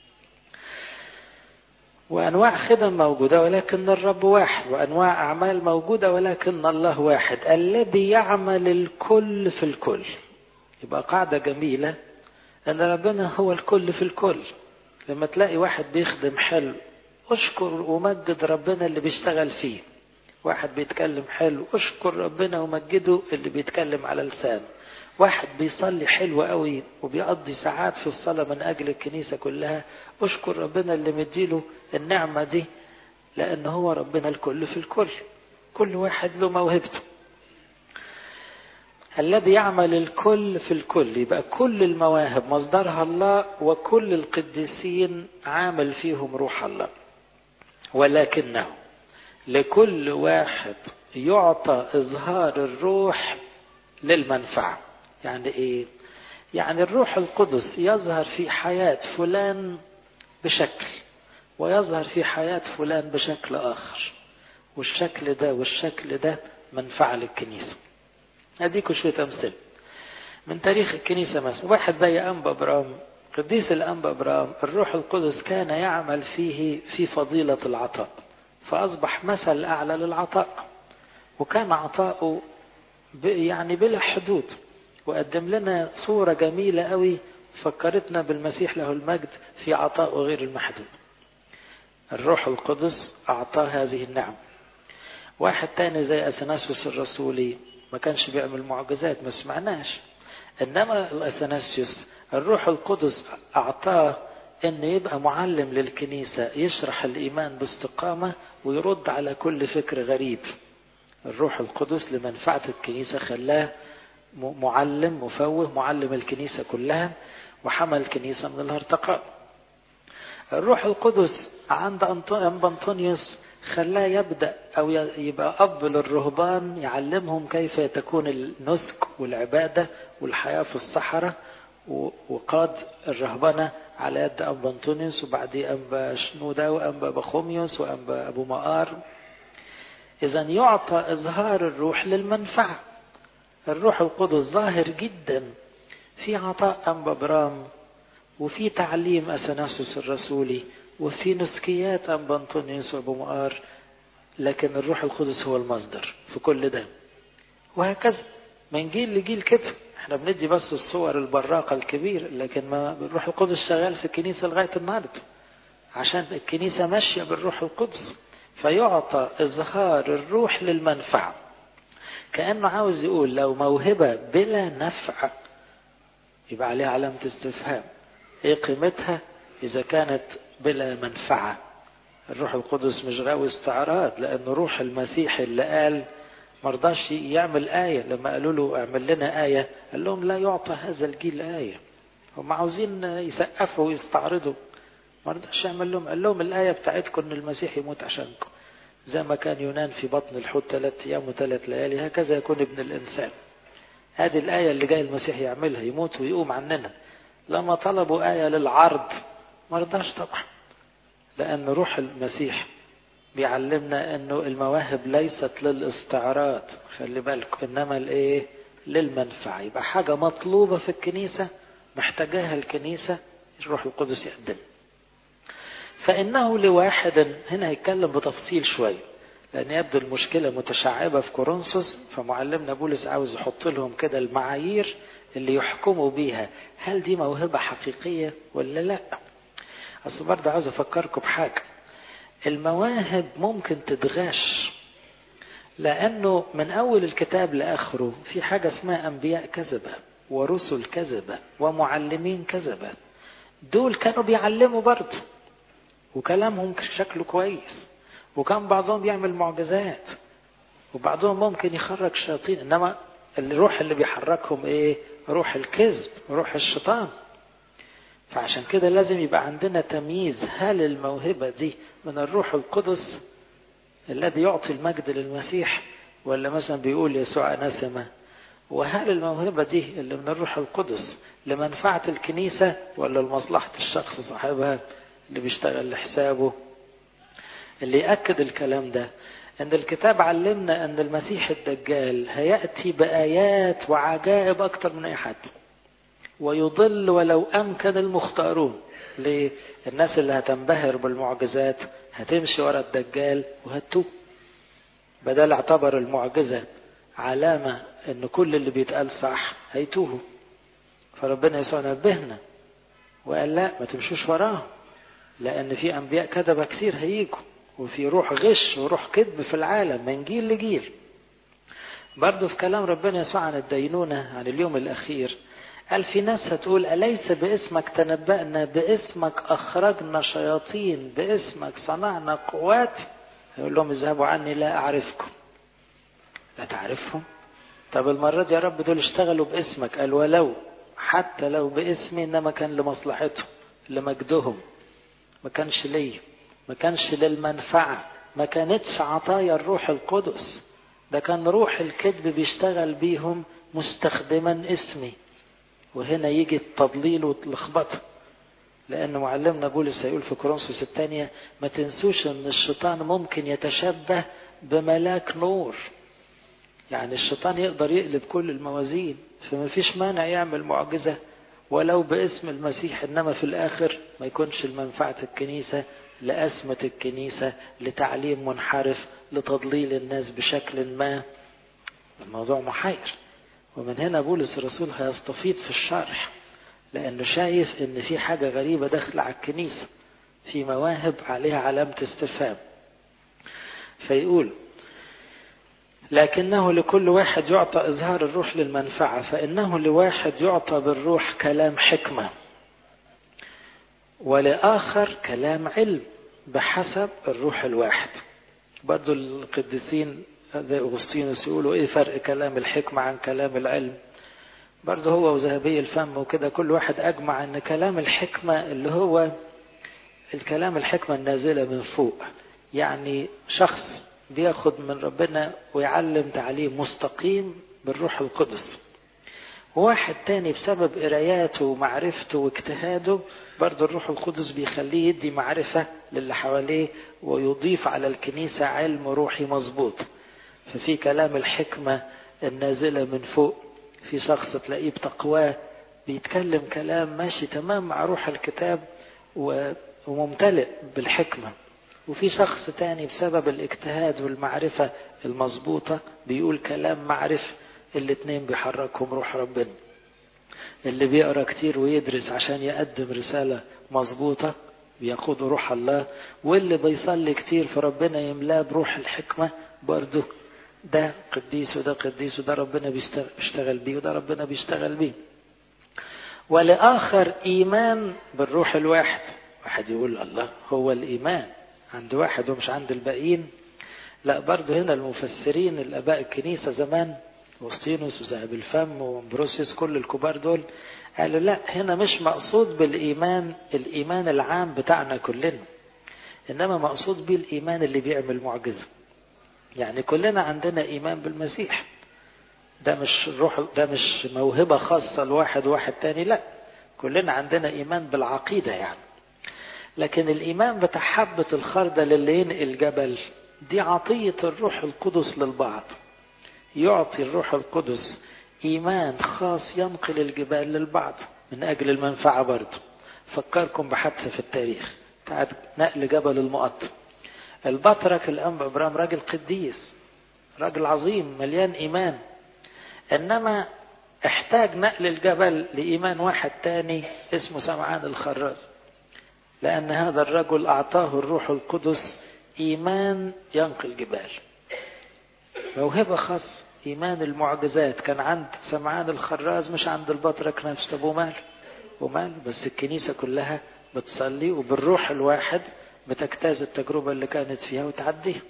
وأنواع خدم موجودة ولكن الرب واحد، وأنواع أعمال موجودة ولكن الله واحد الذي يعمل الكل في الكل. يبقى قاعدة جميلة أن ربنا هو الكل في الكل. لما تلاقي واحد بيخدم حلو، أشكر ومجد ربنا اللي بيشتغل فيه. واحد بيتكلم حلو، أشكر ربنا ومجده اللي بيتكلم على لسانه. واحد بيصلي حلو قوي وبيقضي ساعات في الصلاة من أجل الكنيسة كلها، أشكر ربنا اللي مديله النعمة دي، لأن هو ربنا الكل في الكل. كل واحد له موهبته. الذي يعمل الكل في الكل، يبقى كل المواهب مصدرها الله، وكل القديسين عامل فيهم روح الله. ولكنه لكل واحد يعطى إظهار الروح للمنفعة. يعني إيه؟ يعني الروح القدس يظهر في حياة فلان بشكل، ويظهر في حياة فلان بشكل آخر، والشكل ده والشكل ده منفعة للكنيسة. هديكوا شوية أمثلة من تاريخ الكنيسة. مثلا واحد زي أنبا برام، قديس الأنبا برام، الروح القدس كان يعمل فيه في فضيلة العطاء، فأصبح مثل أعلى للعطاء، وكان عطاؤه يعني بلا حدود، وقدم لنا صورة جميلة قوي فكرتنا بالمسيح له المجد في عطاء غير المحدود. الروح القدس أعطاه هذه النعم. واحد تاني زي أثناسيوس الرسولي ما كانش بيعمل معجزات، ما سمعناش، إنما أثناسيوس الروح القدس أعطاه إنه يبقى معلم للكنيسة، يشرح الإيمان باستقامة ويرد على كل فكر غريب. الروح القدس لمنفعة الكنيسة خلاه معلم مفوه، معلم الكنيسة كلها، وحمل الكنيسة من الارتقاء. الروح القدس عند أنبا أنطونيوس خلاه يبدأ أو يبقى أب للرهبان، يعلمهم كيف تكون النسك والعبادة والحياة في الصحراء، وقاد الرهبنة على يد أنبا أنطونيوس، وبعديه أنبا شنودة وأنبا بخوميوس وأنبا أبو مقار. إذن يعطى إظهار الروح للمنفعة. الروح القدس ظاهر جدا في عطاء أنبا برام، وفي تعليم أثناسوس الرسولي، وفي نسكيات أنبا أنطونيوس وأبو مقار، لكن الروح القدس هو المصدر في كل ده. وهكذا من جيل لجيل كده. احنا بندي بس الصور البراقة الكبيرة، لكن ما الروح القدس شغال في الكنيسة لغاية النهاردة، عشان الكنيسة ماشية بالروح القدس. فيعطى إظهار الروح للمنفعة، كأنه عاوز يقول لو موهبة بلا نفع يبقى عليها علامة استفهام. ايه قيمتها إذا كانت بلا منفعة؟ الروح القدس مش غاوي استعراض، لأن روح المسيح اللي قال مرضاش يعمل آية. لما قالوا له اعمل لنا آية قال لهم لا يعطى هذا الجيل آية. هم عاوزين يسقفوا ويستعرضوا، مرضاش يعمل لهم. قال لهم الآية بتاعتكم ان المسيح يموت عشانكم، زي ما كان يونان في بطن الحوت ثلاث أيام وثلاث ليالي، هكذا يكون ابن الإنسان. هذه الآية اللي جاي المسيح يعملها، يموت ويقوم عننا. لما طلبوا آية للعرض مرضاش طبعا، لأن روح المسيح بيعلمنا أنه المواهب ليست للاستعراض، خلي بالكم، إنما الإيه؟ للمنفعة. يبقى حاجة مطلوبة في الكنيسة محتاجاها الكنيسة، الروح القدس يقدم. فإنه لواحد، هنا هيتكلم بتفصيل شوية لأن يبدو المشكلة متشعبة في كورنثوس، فمعلمنا بولس عاوز يحط لهم كده المعايير اللي يحكموا بيها هل دي موهبة حقيقية ولا لا. أصل برضه عاوز أفكركم بحاجة، المواهب ممكن تتغش، لأنه من أول الكتاب لآخره في حاجة اسمها أنبياء كذبة ورسل كذبة ومعلمين كذبة. دول كانوا بيعلموا برضه وكلامهم شكله كويس، وكان بعضهم يعمل معجزات، وبعضهم ممكن يخرج شياطين، إنما الروح اللي بيحركهم إيه؟ روح الكذب، روح الشيطان. فعشان كده لازم يبقى عندنا تمييز، هل الموهبة دي من الروح القدس الذي يعطي المجد للمسيح، ولا مثلا بيقول يسوع أناثما؟ وهل الموهبة دي اللي من الروح القدس لمنفعة الكنيسة ولا لمصلحة الشخص صاحبها اللي بيشتغل لحسابه؟ اللي يأكد الكلام ده أن الكتاب علمنا أن المسيح الدجال هيأتي بآيات وعجائب أكتر من أي حد، ويضل ولو أمكن المختارون. ليه؟ الناس اللي هتنبهر بالمعجزات هتمشي وراء الدجال وهتوب، بدل اعتبر المعجزة علامة أن كل اللي بيتقال صح هيتوهوا. فربنا يسوع نبهنا وقال لا، ما تمشوش وراهم، لأن في أنبياء كذبة كثير هيجوا، وفي روح غش وروح كذب في العالم من جيل لجيل. برضو في كلام ربنا يسوع عن الدينونة، عن اليوم الأخير، قال في ناس هتقول أليس باسمك تنبأنا، باسمك أخرجنا شياطين، باسمك صنعنا قوات؟ يقول لهم اذهبوا عني لا أعرفكم. لا تعرفهم؟ طب المرة دي يا رب دول اشتغلوا باسمك. قال ولو حتى لو باسمي، إنما كان لمصلحتهم لمجدهم، ما كانش لي، ما كانش للمنفعة، ما كانتش عطايا الروح القدس، ده كان روح الكذب بيشتغل بيهم مستخدما اسمي. وهنا يجي التضليل واللخبطه، لأن معلمنا بولس هيقول في كورنثوس الثانية ما تنسوش أن الشيطان ممكن يتشبه بملاك نور. يعني الشيطان يقدر يقلب كل الموازين، فما فيش مانع يعمل معجزة ولو باسم المسيح، إنما في الآخر ما يكونش المنفعة الكنيسة، لأسمة الكنيسة، لتعليم منحرف، لتضليل الناس بشكل ما. الموضوع محير. ومن هنا بولس الرسول هيستفيض في الشرح، لأنه شايف إن في حاجة غريبة داخلة على الكنيسة، في مواهب عليها علامة استفهام. فيقول لكنه لكل واحد يعطى إظهار الروح للمنفعة، فإنه لواحد يعطى بالروح كلام حكمة، ولآخر كلام علم بحسب الروح الواحد. برضو القديسين زي أغسطينوس يقولوا إيه فرق كلام الحكمة عن كلام العلم. برضو هو وذهبي الفم وكده كل واحد أجمع أن كلام الحكمة اللي هو الكلام الحكمة النازلة من فوق، يعني شخص بياخد من ربنا ويعلم تعليم مستقيم بالروح القدس. وواحد تاني بسبب قراياته ومعرفته واجتهاده برضو الروح القدس بيخليه يدي معرفة للي حواليه ويضيف على الكنيسة علم روحي مظبوط. ففي كلام الحكمة النازلة من فوق، في شخص تلاقيه بتقواه بيتكلم كلام ماشي تمام مع روح الكتاب وممتلئ بالحكمة، وفي شخص تاني بسبب الاجتهاد والمعرفة المظبوطة بيقول كلام معرفة. الاتنين بيحركهم روح ربنا. اللي بيقرأ كتير ويدرس عشان يقدم رسالة مظبوطة بيقود روح الله، واللي بيصلي كتير فربنا يملاه بروح الحكمة برضه ده قديس وده قديس، وده ربنا بيشتغل بيه وده ربنا بيشتغل بيه. ولآخر إيمان بالروح الواحد. واحد يقول الله هو الإيمان عند واحد ومش عند الباقيين؟ لا، برضه هنا المفسرين الآباء الكنيسة زمان وسطينوس وذهب الفم وبروسيس كل الكبار دول قالوا لا، هنا مش مقصود بالإيمان الإيمان العام بتاعنا كلنا، إنما مقصود به الإيمان اللي بيعمل معجزة. يعني كلنا عندنا إيمان بالمسيح، ده مش روح، ده مش موهبة خاصة لواحد وواحد تاني، لا كلنا عندنا إيمان بالعقيدة يعني. لكن الإيمان بتاع حبة الخردل اللي ينقل جبل دي عطية الروح القدس للبعض. يعطي الروح القدس إيمان خاص ينقل الجبال للبعض من أجل المنفعة برضه. فكركم بحادثة في التاريخ بتاعت نقل جبل المقطم. البطرك الأنبا إبراهيم راجل قديس، راجل عظيم مليان إيمان، إنما احتاج نقل الجبل لإيمان واحد تاني اسمه سمعان الخراز، لأن هذا الرجل أعطاه الروح القدس إيمان ينقل جبال، موهبة خاص. إيمان المعجزات كان عند سمعان الخراز مش عند البطرك نفسه. طب ومال ومال بس الكنيسة كلها بتصلي وبالروح الواحد بتجتاز التجربة اللي كانت فيها وتعديها.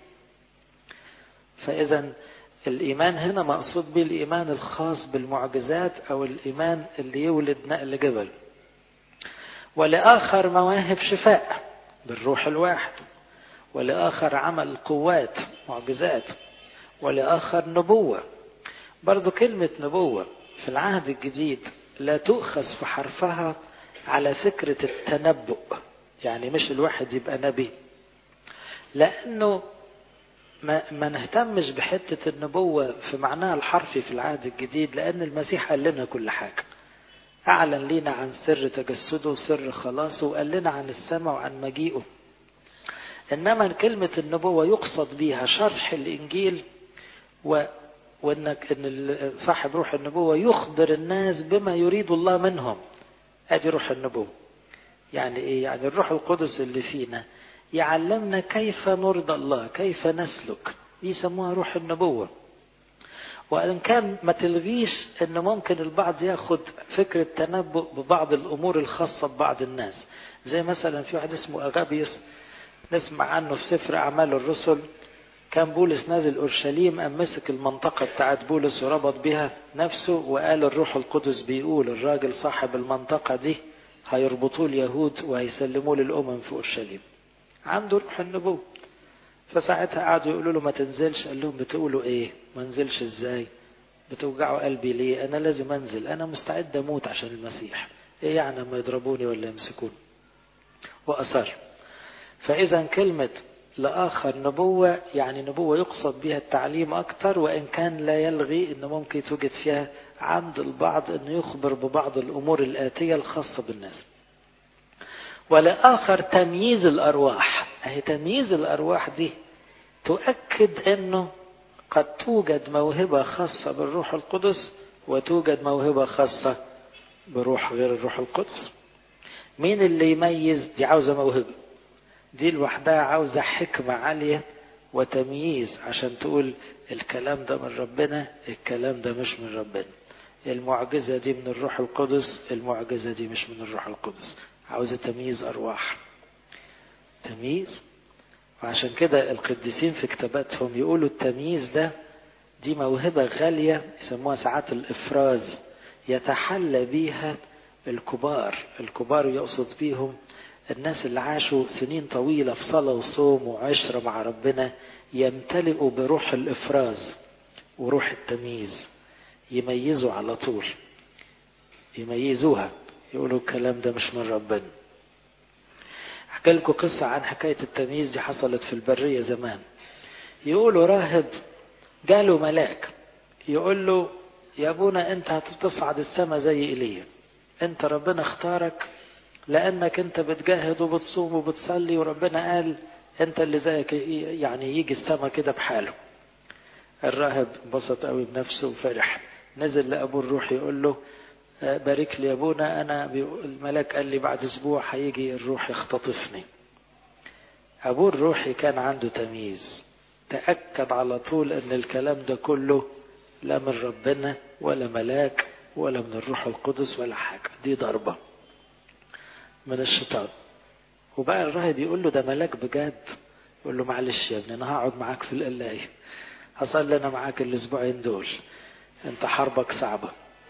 فإذا الإيمان هنا مقصود به الإيمان الخاص بالمعجزات أو الإيمان اللي يولد نقل جبل. ولآخر مواهب شفاء بالروح الواحد، ولآخر عمل قوات معجزات، ولآخر نبوة. برضو كلمة نبوة في العهد الجديد لا تؤخذ في حرفها على فكرة التنبؤ، يعني مش الواحد يبقى نبي، لأنه ما, ما نهتمش بحتة النبوة في معناها الحرفي في العهد الجديد، لأن المسيح قال لنا كل حاجة، أعلن لنا عن سر تجسده وسر خلاصه، وقال لنا عن السماء وعن مجيئه. إنما كلمة النبوة يقصد بها شرح الإنجيل، و... وإنك إن صاحب روح النبوة يخبر الناس بما يريد الله منهم. أدي روح النبوة. يعني إيه؟ يعني الروح القدس اللي فينا يعلمنا كيف نرضى الله، كيف نسلك، يسموها روح النبوة. وإن كان ما تلغيش إن ممكن البعض ياخد فكرة تنبؤ ببعض الأمور الخاصة ببعض الناس، زي مثلا في واحد اسمه أغابيس نسمع عنه في سفر أعمال الرسل. كان بولس نازل أورشليم، أم مسك المنطقة بتاعت بولس وربط بها نفسه وقال الروح القدس بيقول الراجل صاحب المنطقة دي هيربطوه اليهود وهيسلموه للأمم في أورشليم. عنده روح النبوة. فساعتها قعدوا يقولوا له ما تنزلش. قال لهم بتقولوا ايه؟ ما انزلش ازاي؟ بتوجعوا قلبي ليه؟ انا لازم انزل، انا مستعد اموت عشان المسيح. ايه يعني ما يضربوني ولا يمسكوني؟ واصر. فاذا كلمة لآخر نبوة يعني نبوة يقصد بها التعليم اكتر، وان كان لا يلغي ان ممكن توجد فيها عند البعض انه يخبر ببعض الامور الاتية الخاصة بالناس. ولآخر تمييز الارواح. اهي تمييز الارواح دي تؤكد انه قد توجد موهبة خاصة بالروح القدس وتوجد موهبة خاصة بروح غير الروح القدس. مين اللي يميز؟ دي عاوزة موهبة، دي لوحدها عاوزة حكمة عالية وتمييز عشان تقول الكلام ده من ربنا، الكلام ده مش من ربنا، المعجزة دي من الروح القدس، المعجزة دي مش من الروح القدس. عاوزة تمييز أرواح، تمييز. وعشان كده القديسين في كتاباتهم يقولوا التمييز ده دي موهبة غالية يسموها ساعات الإفراز، يتحلى بيها الكبار. الكبار يقصد بيهم الناس اللي عاشوا سنين طويلة في صلاة وصوم وعشرة مع ربنا، يمتلئوا بروح الإفراز وروح التمييز، يميزوا على طول. يميزوها، يقولوا الكلام ده مش من ربنا. احكي لكم قصة عن حكاية التمييز دي، حصلت في البرية زمان. يقولوا راهب جاله ملاك يقول له يا ابونا انت هتصعد السماء زي ايليا، انت ربنا اختارك لانك انت بتجاهد وبتصوم وبتصلي، وربنا قال انت اللي زيك يعني يجي السماء كده بحاله. الراهب انبسط قوي بنفسه وفرح، نزل لابوه الروح يقول له بارك لي يا ابونا، انا الملاك قال لي بعد اسبوع هيجي الروح يختطفني. ابوه الروحي كان عنده تمييز، تأكد على طول ان الكلام ده كله لا من ربنا ولا ملاك ولا من الروح القدس ولا حاجة، دي ضربة من الشيطان. وبقى الراهب يقول له ده ملاك بجد، يقول له معلش يا ابني انا هقعد معاك في القلاية، هصلي انا معاك الاسبوعين دول، انت حربك صعبة.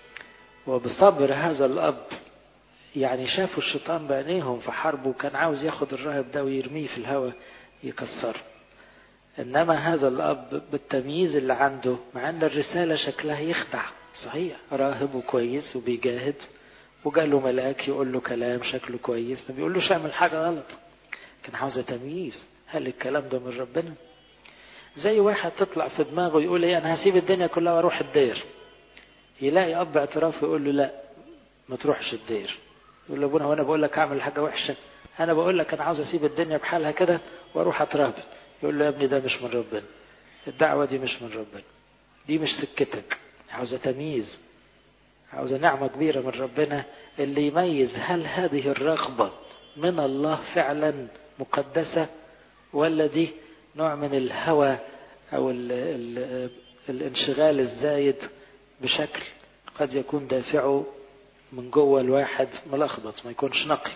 وبصبر هذا الاب يعني شافوا الشيطان بعينيهم في حربه، كان عاوز ياخد الراهب ده ويرميه في الهواء يكسره. انما هذا الاب بالتمييز اللي عنده، مع ان الرسالة شكلها يخدع، صحيح راهب وكويس وبيجاهد وجاله ملاك يقول له كلام شكله كويس، ما بيقولوش اعمل حاجة غلط، كان عاوزة تمييز. هل الكلام ده من ربنا؟ زي واحد تطلع في دماغه يقول ايه انا هسيب الدنيا كلها واروح الدير، يلاقي اب اعتراف يقول له لا ما تروحش الدير، يقول له ابونا وانا بقول لك اعمل حاجة وحشة، انا بقول لك انا عاوز اسيب الدنيا بحالها كده واروح اترهب. يقول له يا ابني ده مش من ربنا، الدعوة دي مش من ربنا، دي مش سكتك، عاوزة تمييز، عاوزة نعمة كبيرة من ربنا اللي يميز هل هذه الرغبة من الله فعلا مقدسة ولا دي نوع من الهوى او ال ال الانشغال الزايد بشكل قد يكون دافعه من جوه الواحد ملخبط ما يكونش نقي.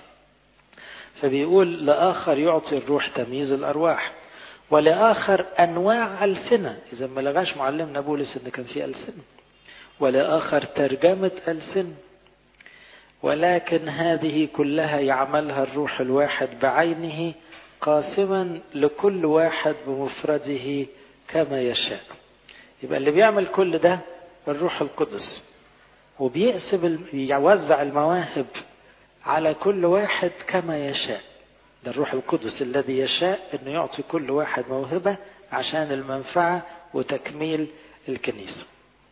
فبيقول لآخر يعطي الروح تمييز الأرواح، ولآخر أنواع ألسنة، إذا ما لغاش معلمنا بولس إن كان في ألسنة، ولآخر ترجمة ألسنة، ولكن هذه كلها يعملها الروح الواحد بعينه قاسما لكل واحد بمفرده كما يشاء. يبقى اللي بيعمل كل ده الروح القدس، وبيقسم يوزع المواهب على كل واحد كما يشاء. ده الروح القدس الذي يشاء انه يعطي كل واحد موهبة عشان المنفعة وتكميل الكنيسة.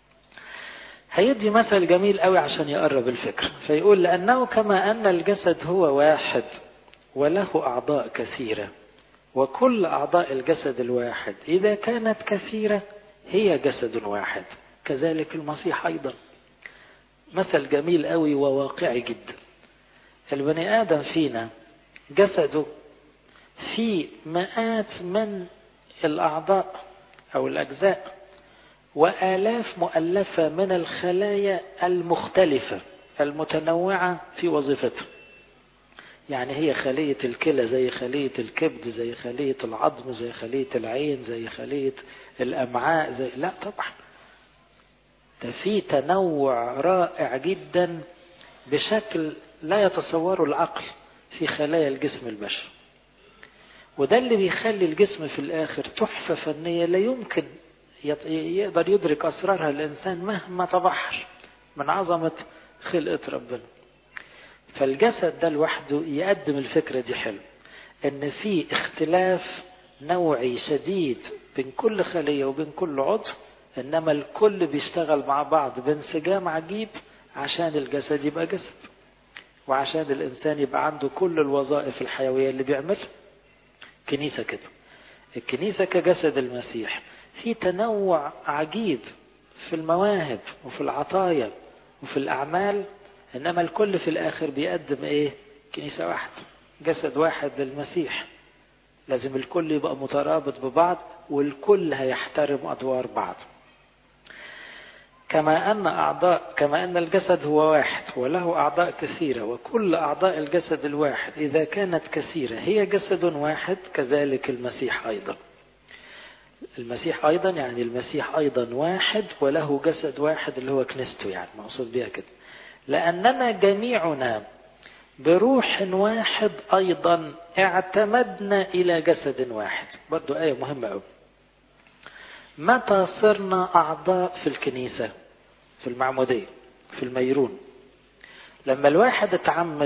هيدي مثل جميل قوي عشان يقرب الفكرة، فيقول لأنه كما أن الجسد هو واحد وله أعضاء كثيرة، وكل أعضاء الجسد الواحد إذا كانت كثيرة هي جسد واحد، كذلك المسيح أيضا. مثل جميل قوي وواقعي جدا. البني آدم فينا جسده في مئات من الأعضاء أو الأجزاء، وآلاف مؤلفة من الخلايا المختلفة المتنوعة في وظيفتها. يعني هي خلية الكلى زي خلية الكبد، زي خلية العظم، زي خلية العين، زي خلية الأمعاء، زي لا طبعا ده في تنوع رائع جدا بشكل لا يتصوره العقل في خلايا الجسم البشري. وده اللي بيخلي الجسم في الآخر تحفة فنية لا يمكن يقدر يدرك أسرارها الإنسان مهما تبحر من عظمة خلقة ربنا. فالجسد ده لوحده يقدم الفكرة دي حلو، إن في اختلاف نوعي شديد بين كل خلية وبين كل عضو، إنما الكل بيشتغل مع بعض بانسجام عجيب عشان الجسد يبقى جسد، وعشان الإنسان يبقى عنده كل الوظائف الحيوية اللي بيعملها. كنيسة كده، الكنيسة كجسد المسيح في تنوع عجيب في المواهب وفي العطايا وفي الأعمال، إنما الكل في الآخر بيقدم إيه؟ كنيسة واحدة، جسد واحد للمسيح. لازم الكل يبقى مترابط ببعض، والكل هيحترم أدوار بعض. كما أن أعضاء كما أن الجسد هو واحد وله أعضاء كثيرة، وكل أعضاء الجسد الواحد إذا كانت كثيرة هي جسد واحد، كذلك المسيح أيضا. المسيح أيضا يعني المسيح أيضا واحد وله جسد واحد اللي هو كنيسته، يعني مقصود بها كده. لأننا جميعنا بروح واحد أيضا اعتمدنا إلى جسد واحد. برضو آية مهمة أوي. متى صرنا أعضاء في الكنيسة؟ في المعمودية، في الميرون. لما الواحد اتعمد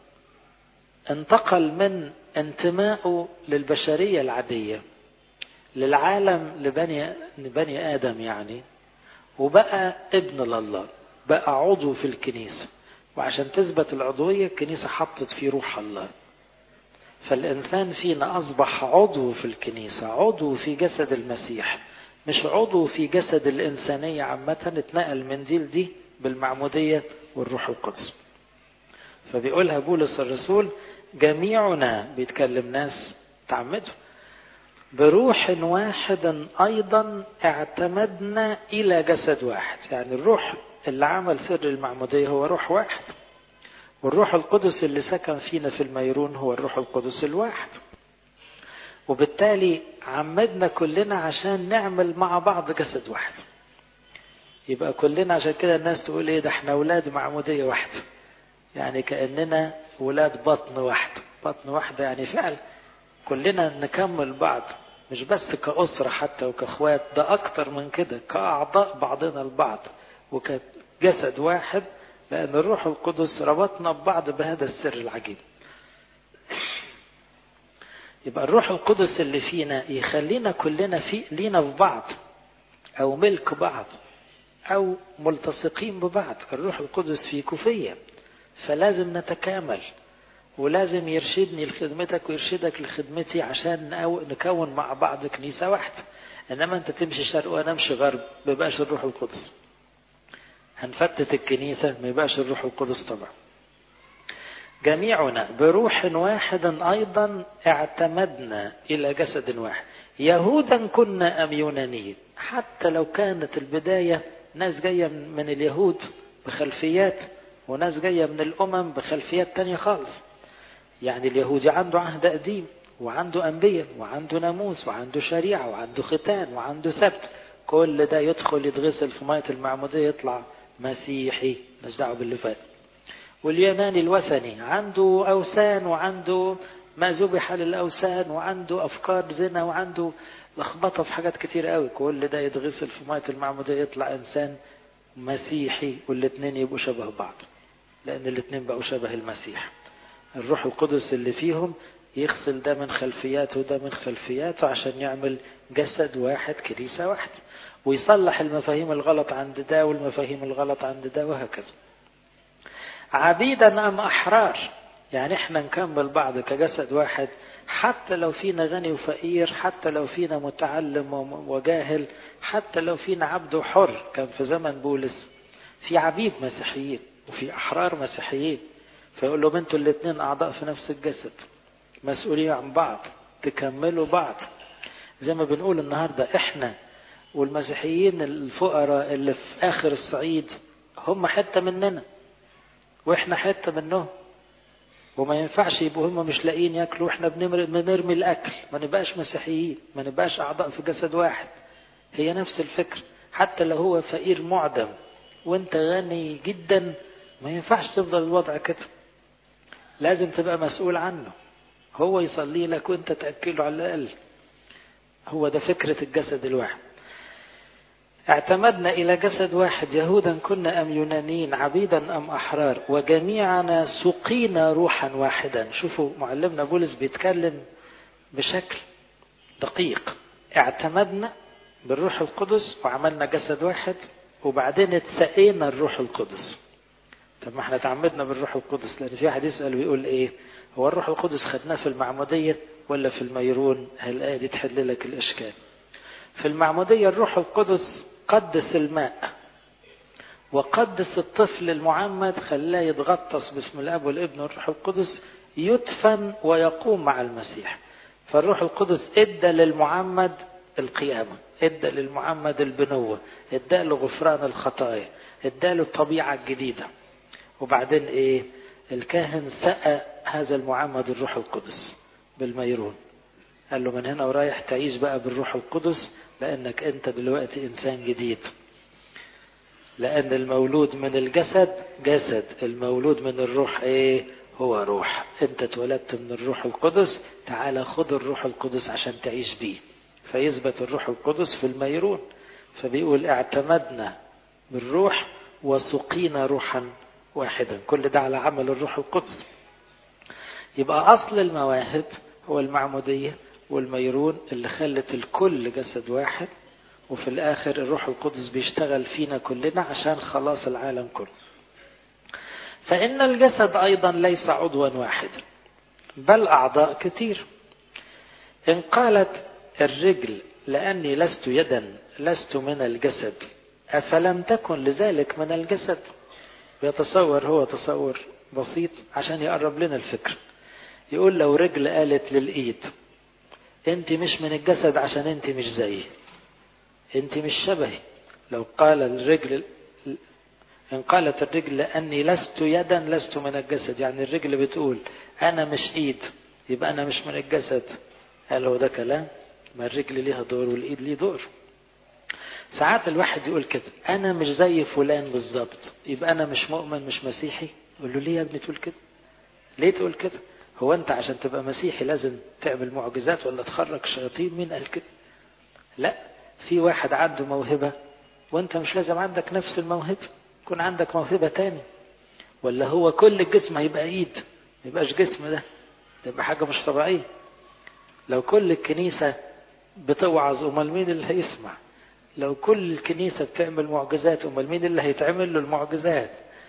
انتقل من انتمائه للبشرية العادية للعالم، لبني بني آدم يعني، وبقى ابن لله، بقى عضو في الكنيسة. وعشان تثبت العضوية الكنيسة حطت فيه روح الله، فالإنسان فينا أصبح عضو في الكنيسة، عضو في جسد المسيح، مش عضو في جسد الإنسانية عامة، اتنقل من دي لدي بالمعمودية والروح القدس. فبيقولها بولس الرسول: جميعنا، بيتكلم ناس تعمدوا، بروح واحد أيضا اعتمدنا إلى جسد واحد. يعني الروح اللي عمل سر المعمودية هو روح واحد، والروح القدس اللي سكن فينا في الميرون هو الروح القدس الواحد. وبالتالي عمدنا كلنا عشان نعمل مع بعض جسد واحد. يبقى كلنا، عشان كده الناس تقول ايه ده احنا اولاد معمودية واحدة، يعني كأننا ولاد بطن واحد، بطن واحدة يعني فعلا كلنا نكمل بعض، مش بس كأسرة حتى وكأخوات، ده أكتر من كده، كأعضاء بعضنا البعض وكجسد واحد، لأن الروح القدس ربطنا ببعض بهذا السر العجيب. يبقى الروح القدس اللي فينا يخلينا كلنا في لينا في بعض، أو ملك بعض، أو ملتصقين ببعض. الروح القدس فيكم فيا، فلازم نتكامل، ولازم يرشدني لخدمتك ويرشدك لخدمتي عشان نكون مع بعض كنيسة واحدة. إنما أنت تمشي شرق وأنا أمشي غرب، ما يبقاش الروح القدس، هنفتت الكنيسة، ما يبقاش الروح القدس طبعا. جميعنا بروح واحد أيضا اعتمدنا إلى جسد واحد، يهودا كنا أم يونانيين. حتى لو كانت البداية ناس جاية من اليهود بخلفيات، وناس جاية من الأمم بخلفيات تانية خالص. يعني اليهودي عنده عهد قديم، وعنده أنبياء، وعنده ناموس، وعنده شريعة، وعنده ختان، وعنده سبت، كل ده يدخل يتغسل في مية المعمودية يطلع مسيحي، مش دعوه باللي فات. واليوناني الوثني عنده أوثان، وعنده ما ذبح للأوثان، وعنده أفكار زنا، وعنده لخبطة في حاجات كتير قوي، كل ده يتغسل في مية المعمودية يطلع إنسان مسيحي، والاثنين يبقوا شبه بعض، لأن الاثنين بقوا شبه المسيح. الروح القدس اللي فيهم يغسل ده من خلفياته وده من خلفياته عشان يعمل جسد واحد، كنيسة واحد، ويصلح المفاهيم الغلط عند ده والمفاهيم الغلط عند ده، وهكذا. عبيدا أم أحرار، يعني احنا نكمل بعض كجسد واحد، حتى لو فينا غني وفقير، حتى لو فينا متعلم وجاهل، حتى لو فينا عبد وحر. كان في زمن بولس في عبيد مسيحيين وفي أحرار مسيحيين، فيقول لهم انتوا الاثنين أعضاء في نفس الجسد، مسؤولين عن بعض، تكملوا بعض. زي ما بنقول النهاردة احنا والمسيحيين الفقراء اللي في آخر الصعيد هم حتة مننا واحنا حتة منهم، وما ينفعش يبقوا هم مش لاقيين ياكلوا واحنا بنرمي الاكل. ما نبقاش مسيحيين، ما نبقاش اعضاء في جسد واحد. هي نفس الفكر، حتى لو هو فقير معدم وانت غني جدا، ما ينفعش تفضل الوضع كده، لازم تبقى مسؤول عنه، هو يصلي لك وانت تأكله على الأقل. هو ده فكرة الجسد الواحد. اعتمدنا إلى جسد واحد، يهودا كنا أم يونانيين، عبيدا أم أحرار، وجميعنا سقينا روحا واحدا. شوفوا معلمنا بولس بيتكلم بشكل دقيق. اعتمدنا بالروح القدس وعملنا جسد واحد، وبعدين اتسقينا الروح القدس. طب ما احنا تعمدنا بالروح القدس، لأن في واحد يسأل ويقول ايه، هو الروح القدس خدناه في المعمودية ولا في الميرون؟ الآية دي تحل لك الإشكال. في المعمودية الروح القدس قدس الماء، وقدس الطفل المعمد، خلاه يتغطس باسم الأب والابن والروح القدس، يدفن ويقوم مع المسيح. فالروح القدس ادى للمعمد القيامة، ادى للمعمد البنوة، ادى له غفران الخطايا، ادى له الطبيعة الجديدة. وبعدين ايه؟ الكاهن سقى هذا المعمد الروح القدس بالميرون، قال له من هنا ورايح تعيش بقى بالروح القدس، لأنك أنت دلوقتي إنسان جديد. لأن المولود من الجسد جسد، المولود من الروح إيه؟ هو روح. أنت اتولدت من الروح القدس، تعال خد الروح القدس عشان تعيش بيه. فيثبت الروح القدس في الميرون. فبيقول اعتمدنا بالروح وسقينا روحا واحدا. كل ده على عمل الروح القدس. يبقى أصل المواهب هو المعمودية والميرون اللي خلت الكل جسد واحد، وفي الآخر الروح القدس بيشتغل فينا كلنا عشان خلاص العالم كله. فإن الجسد أيضا ليس عضوا واحدا بل أعضاء كتير. إن قالت الرجل لأني لست يدا لست من الجسد أفلم تكن لذلك من الجسد؟ بيتصور هو تصور بسيط عشان يقرب لنا الفكر. يقول لو رجل قالت للإيد انت مش من الجسد عشان انت مش زيي، انت مش شبهي. لو قال الرجل إن قالت الرجل لأني لست يدا لست من الجسد، يعني الرجل بتقول أنا مش إيد يبقى أنا مش من الجسد. قال هو ده كلام؟ ما الرجل ليها دور والإيد ليه دور. ساعات الواحد يقول كده أنا مش زي فلان بالظبط يبقى أنا مش مؤمن مش مسيحي. يقول له ليه يا ابني تقول كده؟ ليه تقول كده؟ هو أنت عشان تبقى مسيحي لازم تعمل معجزات ولا تخرج شياطين؟ مين قال كده؟ لا، في واحد عنده موهبة وأنت مش لازم عندك نفس الموهبة، يكون عندك موهبة تاني. ولا هو كل الجسم هيبقى ايد؟ ما يبقاش جسم، ده تبقى حاجة مش طبيعية. لو كل الكنيسة بتوعظ امال مين اللي هيسمع؟ لو كل الكنيسة بتعمل معجزات امال مين اللي هيتعمل له المعجزات؟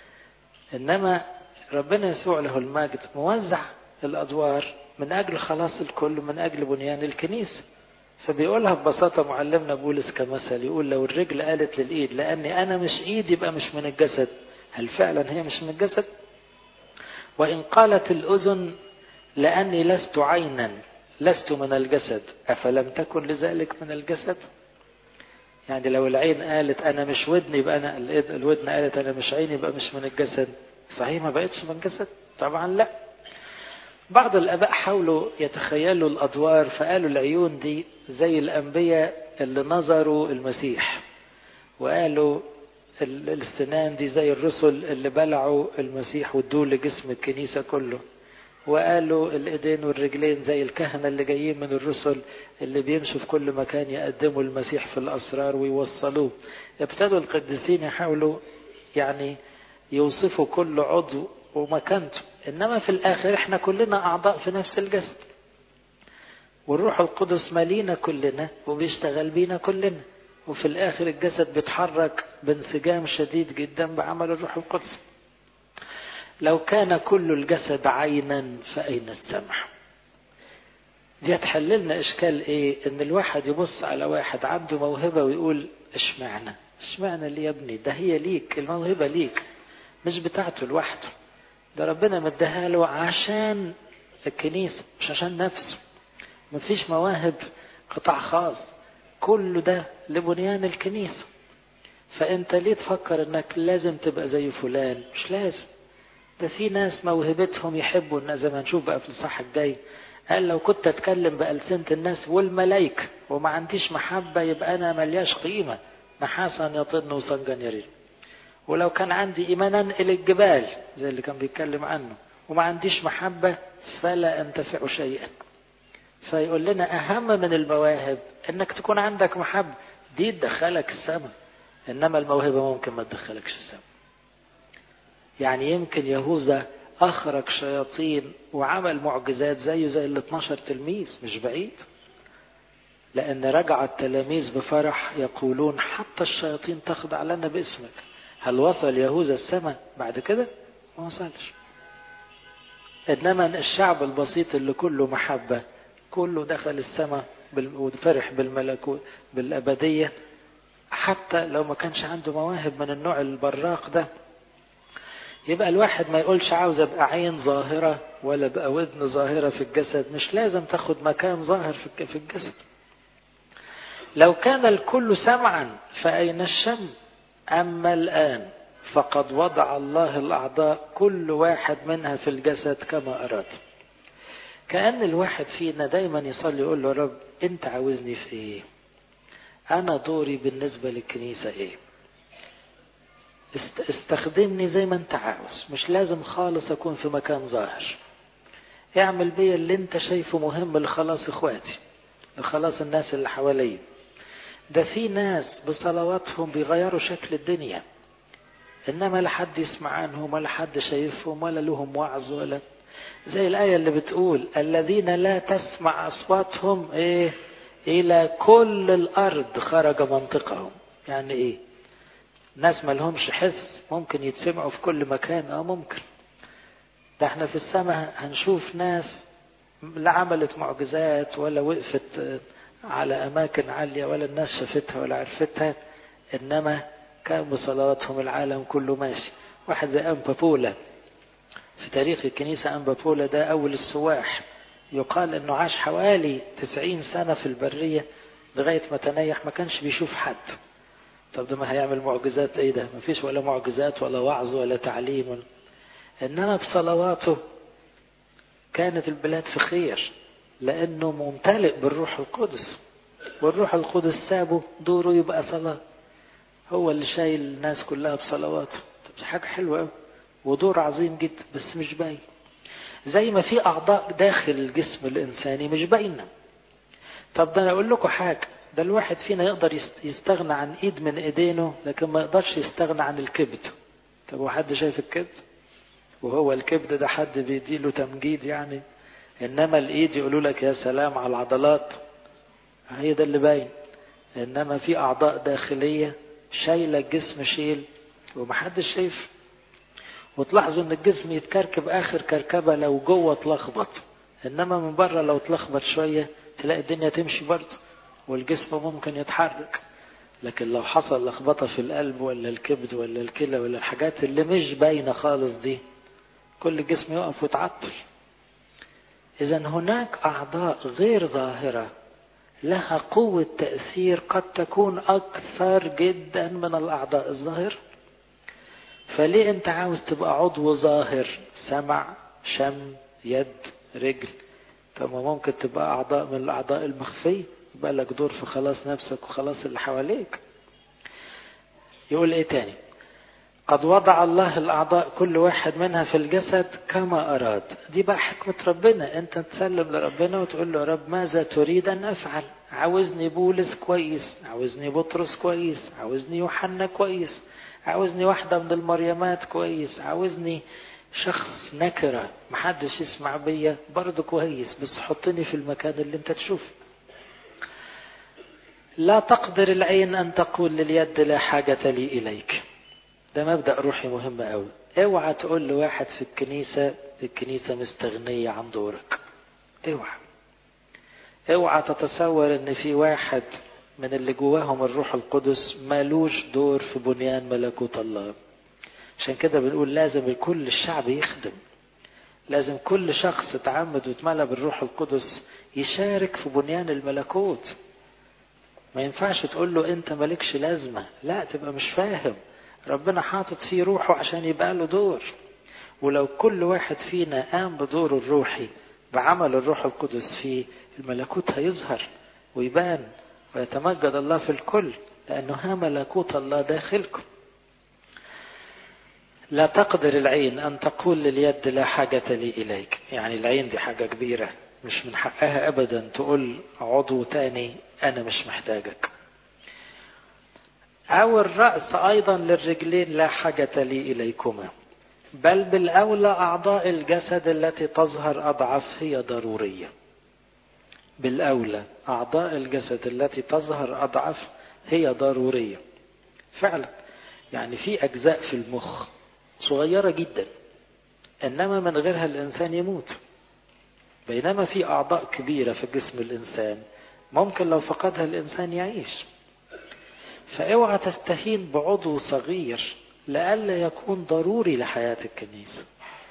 انما ربنا يسوع له المجد موزع الادوار من اجل خلاص الكل، من اجل بنيان الكنيسة. فبيقولها ببساطة معلمنا بولس كمثل، يقول لو الرجل قالت للإيد لأني أنا مش إيد يبقى مش من الجسد، هل فعلا هي مش من الجسد؟ وإن قالت الأذن لأني لست عينا لست من الجسد أفلم تكن لذلك من الجسد؟ يعني لو العين قالت أنا مش ودن يبقى أنا الودن قالت أنا مش عين يبقى مش من الجسد. صحيح ما بقتش من الجسد؟ طبعا لا. بعض الآباء حاولوا يتخيلوا الأدوار فقالوا العيون دي زي الأنبياء اللي نظروا المسيح، وقالوا السنان دي زي الرسل اللي بلعوا المسيح وادوه لجسم الكنيسة كله، وقالوا الإيدين والرجلين زي الكهنة اللي جايين من الرسل اللي بيمشوا في كل مكان يقدموا المسيح في الأسرار ويوصلوه. ابتدوا القديسين يحاولوا يعني يوصفوا كل عضو ومكانته، إنما في الآخر إحنا كلنا أعضاء في نفس الجسد، والروح القدس مالينا كلنا وبيشتغل بينا كلنا، وفي الآخر الجسد بيتحرك بانسجام شديد جدا بعمل الروح القدس. لو كان كل الجسد عينا فأين السمع؟ دي هتحللنا إشكال إيه؟ إن الواحد يبص على واحد عنده موهبة ويقول اشمعنى اشمعنى اللي يا ابني ده هي ليك، الموهبة ليك مش بتاعته لوحده، ده ربنا مديها له عشان الكنيسة مش عشان نفسه. مفيش مواهب قطاع خاص، كله ده لبنيان الكنيسة. فأنت ليه تفكر إنك لازم تبقى زي فلان؟ مش لازم. ده في ناس موهبتهم يحبوا الناس، زي ما هنشوف بقى في الصح الجاي. قال لو كنت أتكلم بألسنة الناس والملائكة وما عنديش محبة يبقى أنا ملياش قيمة، نحاسا يطن وصنجا يريد. ولو كان عندي إيمان أنقل الجبال زي اللي كان بيتكلم عنه وما عنديش محبة فلا أنتفع شيئا. فيقول لنا أهم من المواهب أنك تكون عندك محبة، دي تدخلك السماء، إنما الموهبة ممكن ما تدخلكش السماء. يعني يمكن يهوذا أخرج شياطين وعمل معجزات زيه زي ال اثناشر تلميذ، مش بعيد، لأن رجع التلاميذ بفرح يقولون حتى الشياطين تخضع لنا باسمك. هل وصل يهوذا السماء بعد كده؟ ما وصلش. إنما الشعب البسيط اللي كله محبة كله دخل السماء وفرح بالملكوت بالأبدية، حتى لو ما كانش عنده مواهب من النوع البراق ده. يبقى الواحد ما يقولش عاوز ابقى عين ظاهرة ولا ابقى ودن ظاهرة في الجسد، مش لازم تاخد مكان ظاهر في الجسد. لو كان الكل سمعا فأين الشم؟ أما الآن فقد وضع الله الأعضاء كل واحد منها في الجسد كما أراد. كأن الواحد فينا دايما يصلي يقول له رب أنت عاوزني في إيه؟ أنا دوري بالنسبة للكنيسة إيه؟ استخدمني زي ما أنت عاوز، مش لازم خالص أكون في مكان ظاهر. اعمل بي اللي أنت شايفه مهم لخلاص إخواتي، لخلاص الناس اللي حوالي. ده في ناس بصلواتهم بيغيروا شكل الدنيا. إنما لا حد يسمع عنهم ولا حد شايفهم ولا لهم وعظ، ولا زي الآية اللي بتقول الذين لا تسمع أصواتهم إيه إلى كل الأرض خرج منطقهم. يعني إيه؟ ناس ما لهمش حس ممكن يتسمعوا في كل مكان. اه ممكن. ده احنا في السماء هنشوف ناس لا عملت معجزات ولا وقفت على أماكن عالية ولا الناس شافتها ولا عرفتها، إنما كان بصلواتهم العالم كله ماشي. واحد زي أنبا بولا في تاريخ الكنيسة، أنبا بولا ده أول السواح، يقال إنه عاش حوالي تسعين سنة في البرية لغاية ما تنيح، ما كانش بيشوف حد. طب ده ما هيعمل معجزات ايه؟ ده ما فيش ولا معجزات ولا وعظ ولا تعليم، انما بصلواته كانت البلاد في خير، لانه ممتلئ بالروح القدس، والروح القدس سابه دوره يبقى صلاة، هو اللي شايل الناس كلها بصلواته. طب دي حاجة حلوة قوي ودور عظيم جدا، بس مش باين. زي ما في اعضاء داخل الجسم الانساني مش باينه. طب ده انا اقول لكم حاجه، ده الواحد فينا يقدر يستغنى عن ايد من ايدينه، لكن ما يقدرش يستغنى عن الكبد. طب وحد شايف الكبد؟ وهو الكبد ده حد بيديله تمجيد يعني؟ انما الايد يقولوا لك يا سلام على العضلات، هي ده اللي باين. انما في اعضاء داخليه شايله الجسم شيل ومحدش شايف. وتلاحظوا ان الجسم يتكركب اخر كركبه لو جوه اتلخبط، انما من بره لو اتلخبط شويه تلاقي الدنيا تمشي برضه والجسم ممكن يتحرك. لكن لو حصل لخبطه في القلب ولا الكبد ولا الكلى ولا الحاجات اللي مش باينه خالص دي، كل الجسم يقف ويتعطل. اذا هناك اعضاء غير ظاهره لها قوه تاثير قد تكون اكثر جدا من الاعضاء الظاهره. فليه انت عاوز تبقى عضو ظاهر، سمع، شم، يد، رجل؟ طب ما ممكن تبقى اعضاء من الاعضاء المخفيه، يبقى لك دور في خلاص نفسك وخلاص اللي حواليك. يقول ايه تاني؟ قد وضع الله الاعضاء كل واحد منها في الجسد كما اراد. دي بقى حكمة ربنا، انت تسلم لربنا وتقول له يا رب ماذا تريد ان افعل؟ عاوزني بولس كويس، عاوزني بطرس كويس، عاوزني يوحنا كويس، عاوزني واحدة من المريمات كويس، عاوزني شخص نكرة محدش يسمع بيا برضو كويس، بس حطني في المكان اللي انت تشوف. لا تقدر العين ان تقول لليد لا حاجة لي اليك. ده مبدأ روحي مهم قوي. اوعى تقول لواحد في الكنيسة الكنيسة مستغنية عن دورك. اوعى اوعى تتصور ان في واحد من اللي جواهم الروح القدس مالوش دور في بنيان ملكوت الله. عشان كده بنقول لازم كل الشعب يخدم، لازم كل شخص اتعمد واتملى بالروح القدس يشارك في بنيان الملكوت. ما ينفعش تقول له انت مالكش لازمة، لا، تبقى مش فاهم. ربنا حاطط فيه روحه عشان يبقى له دور، ولو كل واحد فينا قام بدوره الروحي بعمل الروح القدس فيه، الملكوت هيظهر ويبان ويتمجد الله في الكل، لأنه ها ملكوت الله داخلكم. لا تقدر العين أن تقول لليد لا حاجة لي إليك. يعني العين دي حاجة كبيرة، مش من حقها أبدا تقول عضو تاني أنا مش محتاجك. أو الرأس أيضا للرجلين لا حاجة لي إليكما، بل بالأولى أعضاء الجسد التي تظهر أضعف هي ضرورية. بالأولى أعضاء الجسد التي تظهر أضعف هي ضرورية فعلا. يعني في أجزاء في المخ صغيرة جدا، إنما من غيرها الإنسان يموت، بينما في أعضاء كبيرة في جسم الإنسان ممكن لو فقدها الإنسان يعيش. فاوعى تستهين بعضو صغير لألا يكون ضروري لحياة الكنيسة.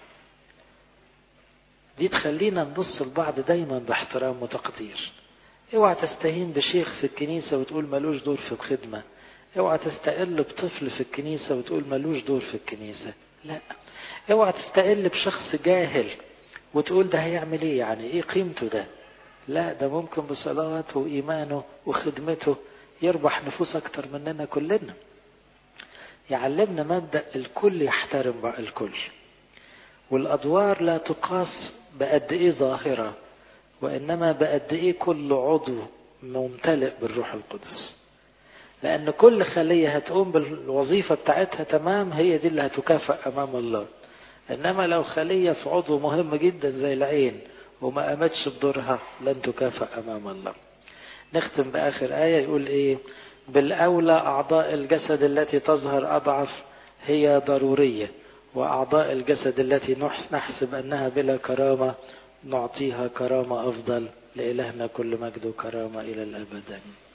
دي تخلينا نبص لبعض دايما باحترام وتقدير. اوعى تستهين بشيخ في الكنيسة وتقول ملوش دور في الخدمة. اوعى تستقل بطفل في الكنيسة وتقول ملوش دور في الكنيسة. لا، اوعى تستقل بشخص جاهل وتقول ده هيعمل ايه، يعني ايه قيمته ده. لا، ده ممكن بصلاته وإيمانه وخدمته يربح نفوس أكتر مننا كلنا. يعلمنا مبدأ الكل يحترم بقى الكل، والأدوار لا تقاس بقد إيه ظاهرة، وإنما بقد إيه كل عضو ممتلئ بالروح القدس. لأن كل خلية هتقوم بالوظيفة بتاعتها تمام هي دي اللي هتكافئ أمام الله. إنما لو خلية في عضو مهم جدا زي العين وما قامتش بدورها لن تكافئ أمام الله. نختم بآخر آية يقول إيه؟ بالأولى أعضاء الجسد التي تظهر أضعف هي ضرورية، وأعضاء الجسد التي نحسب أنها بلا كرامة نعطيها كرامة أفضل. لإلهنا كل مجد وكرامة إلى الأبد.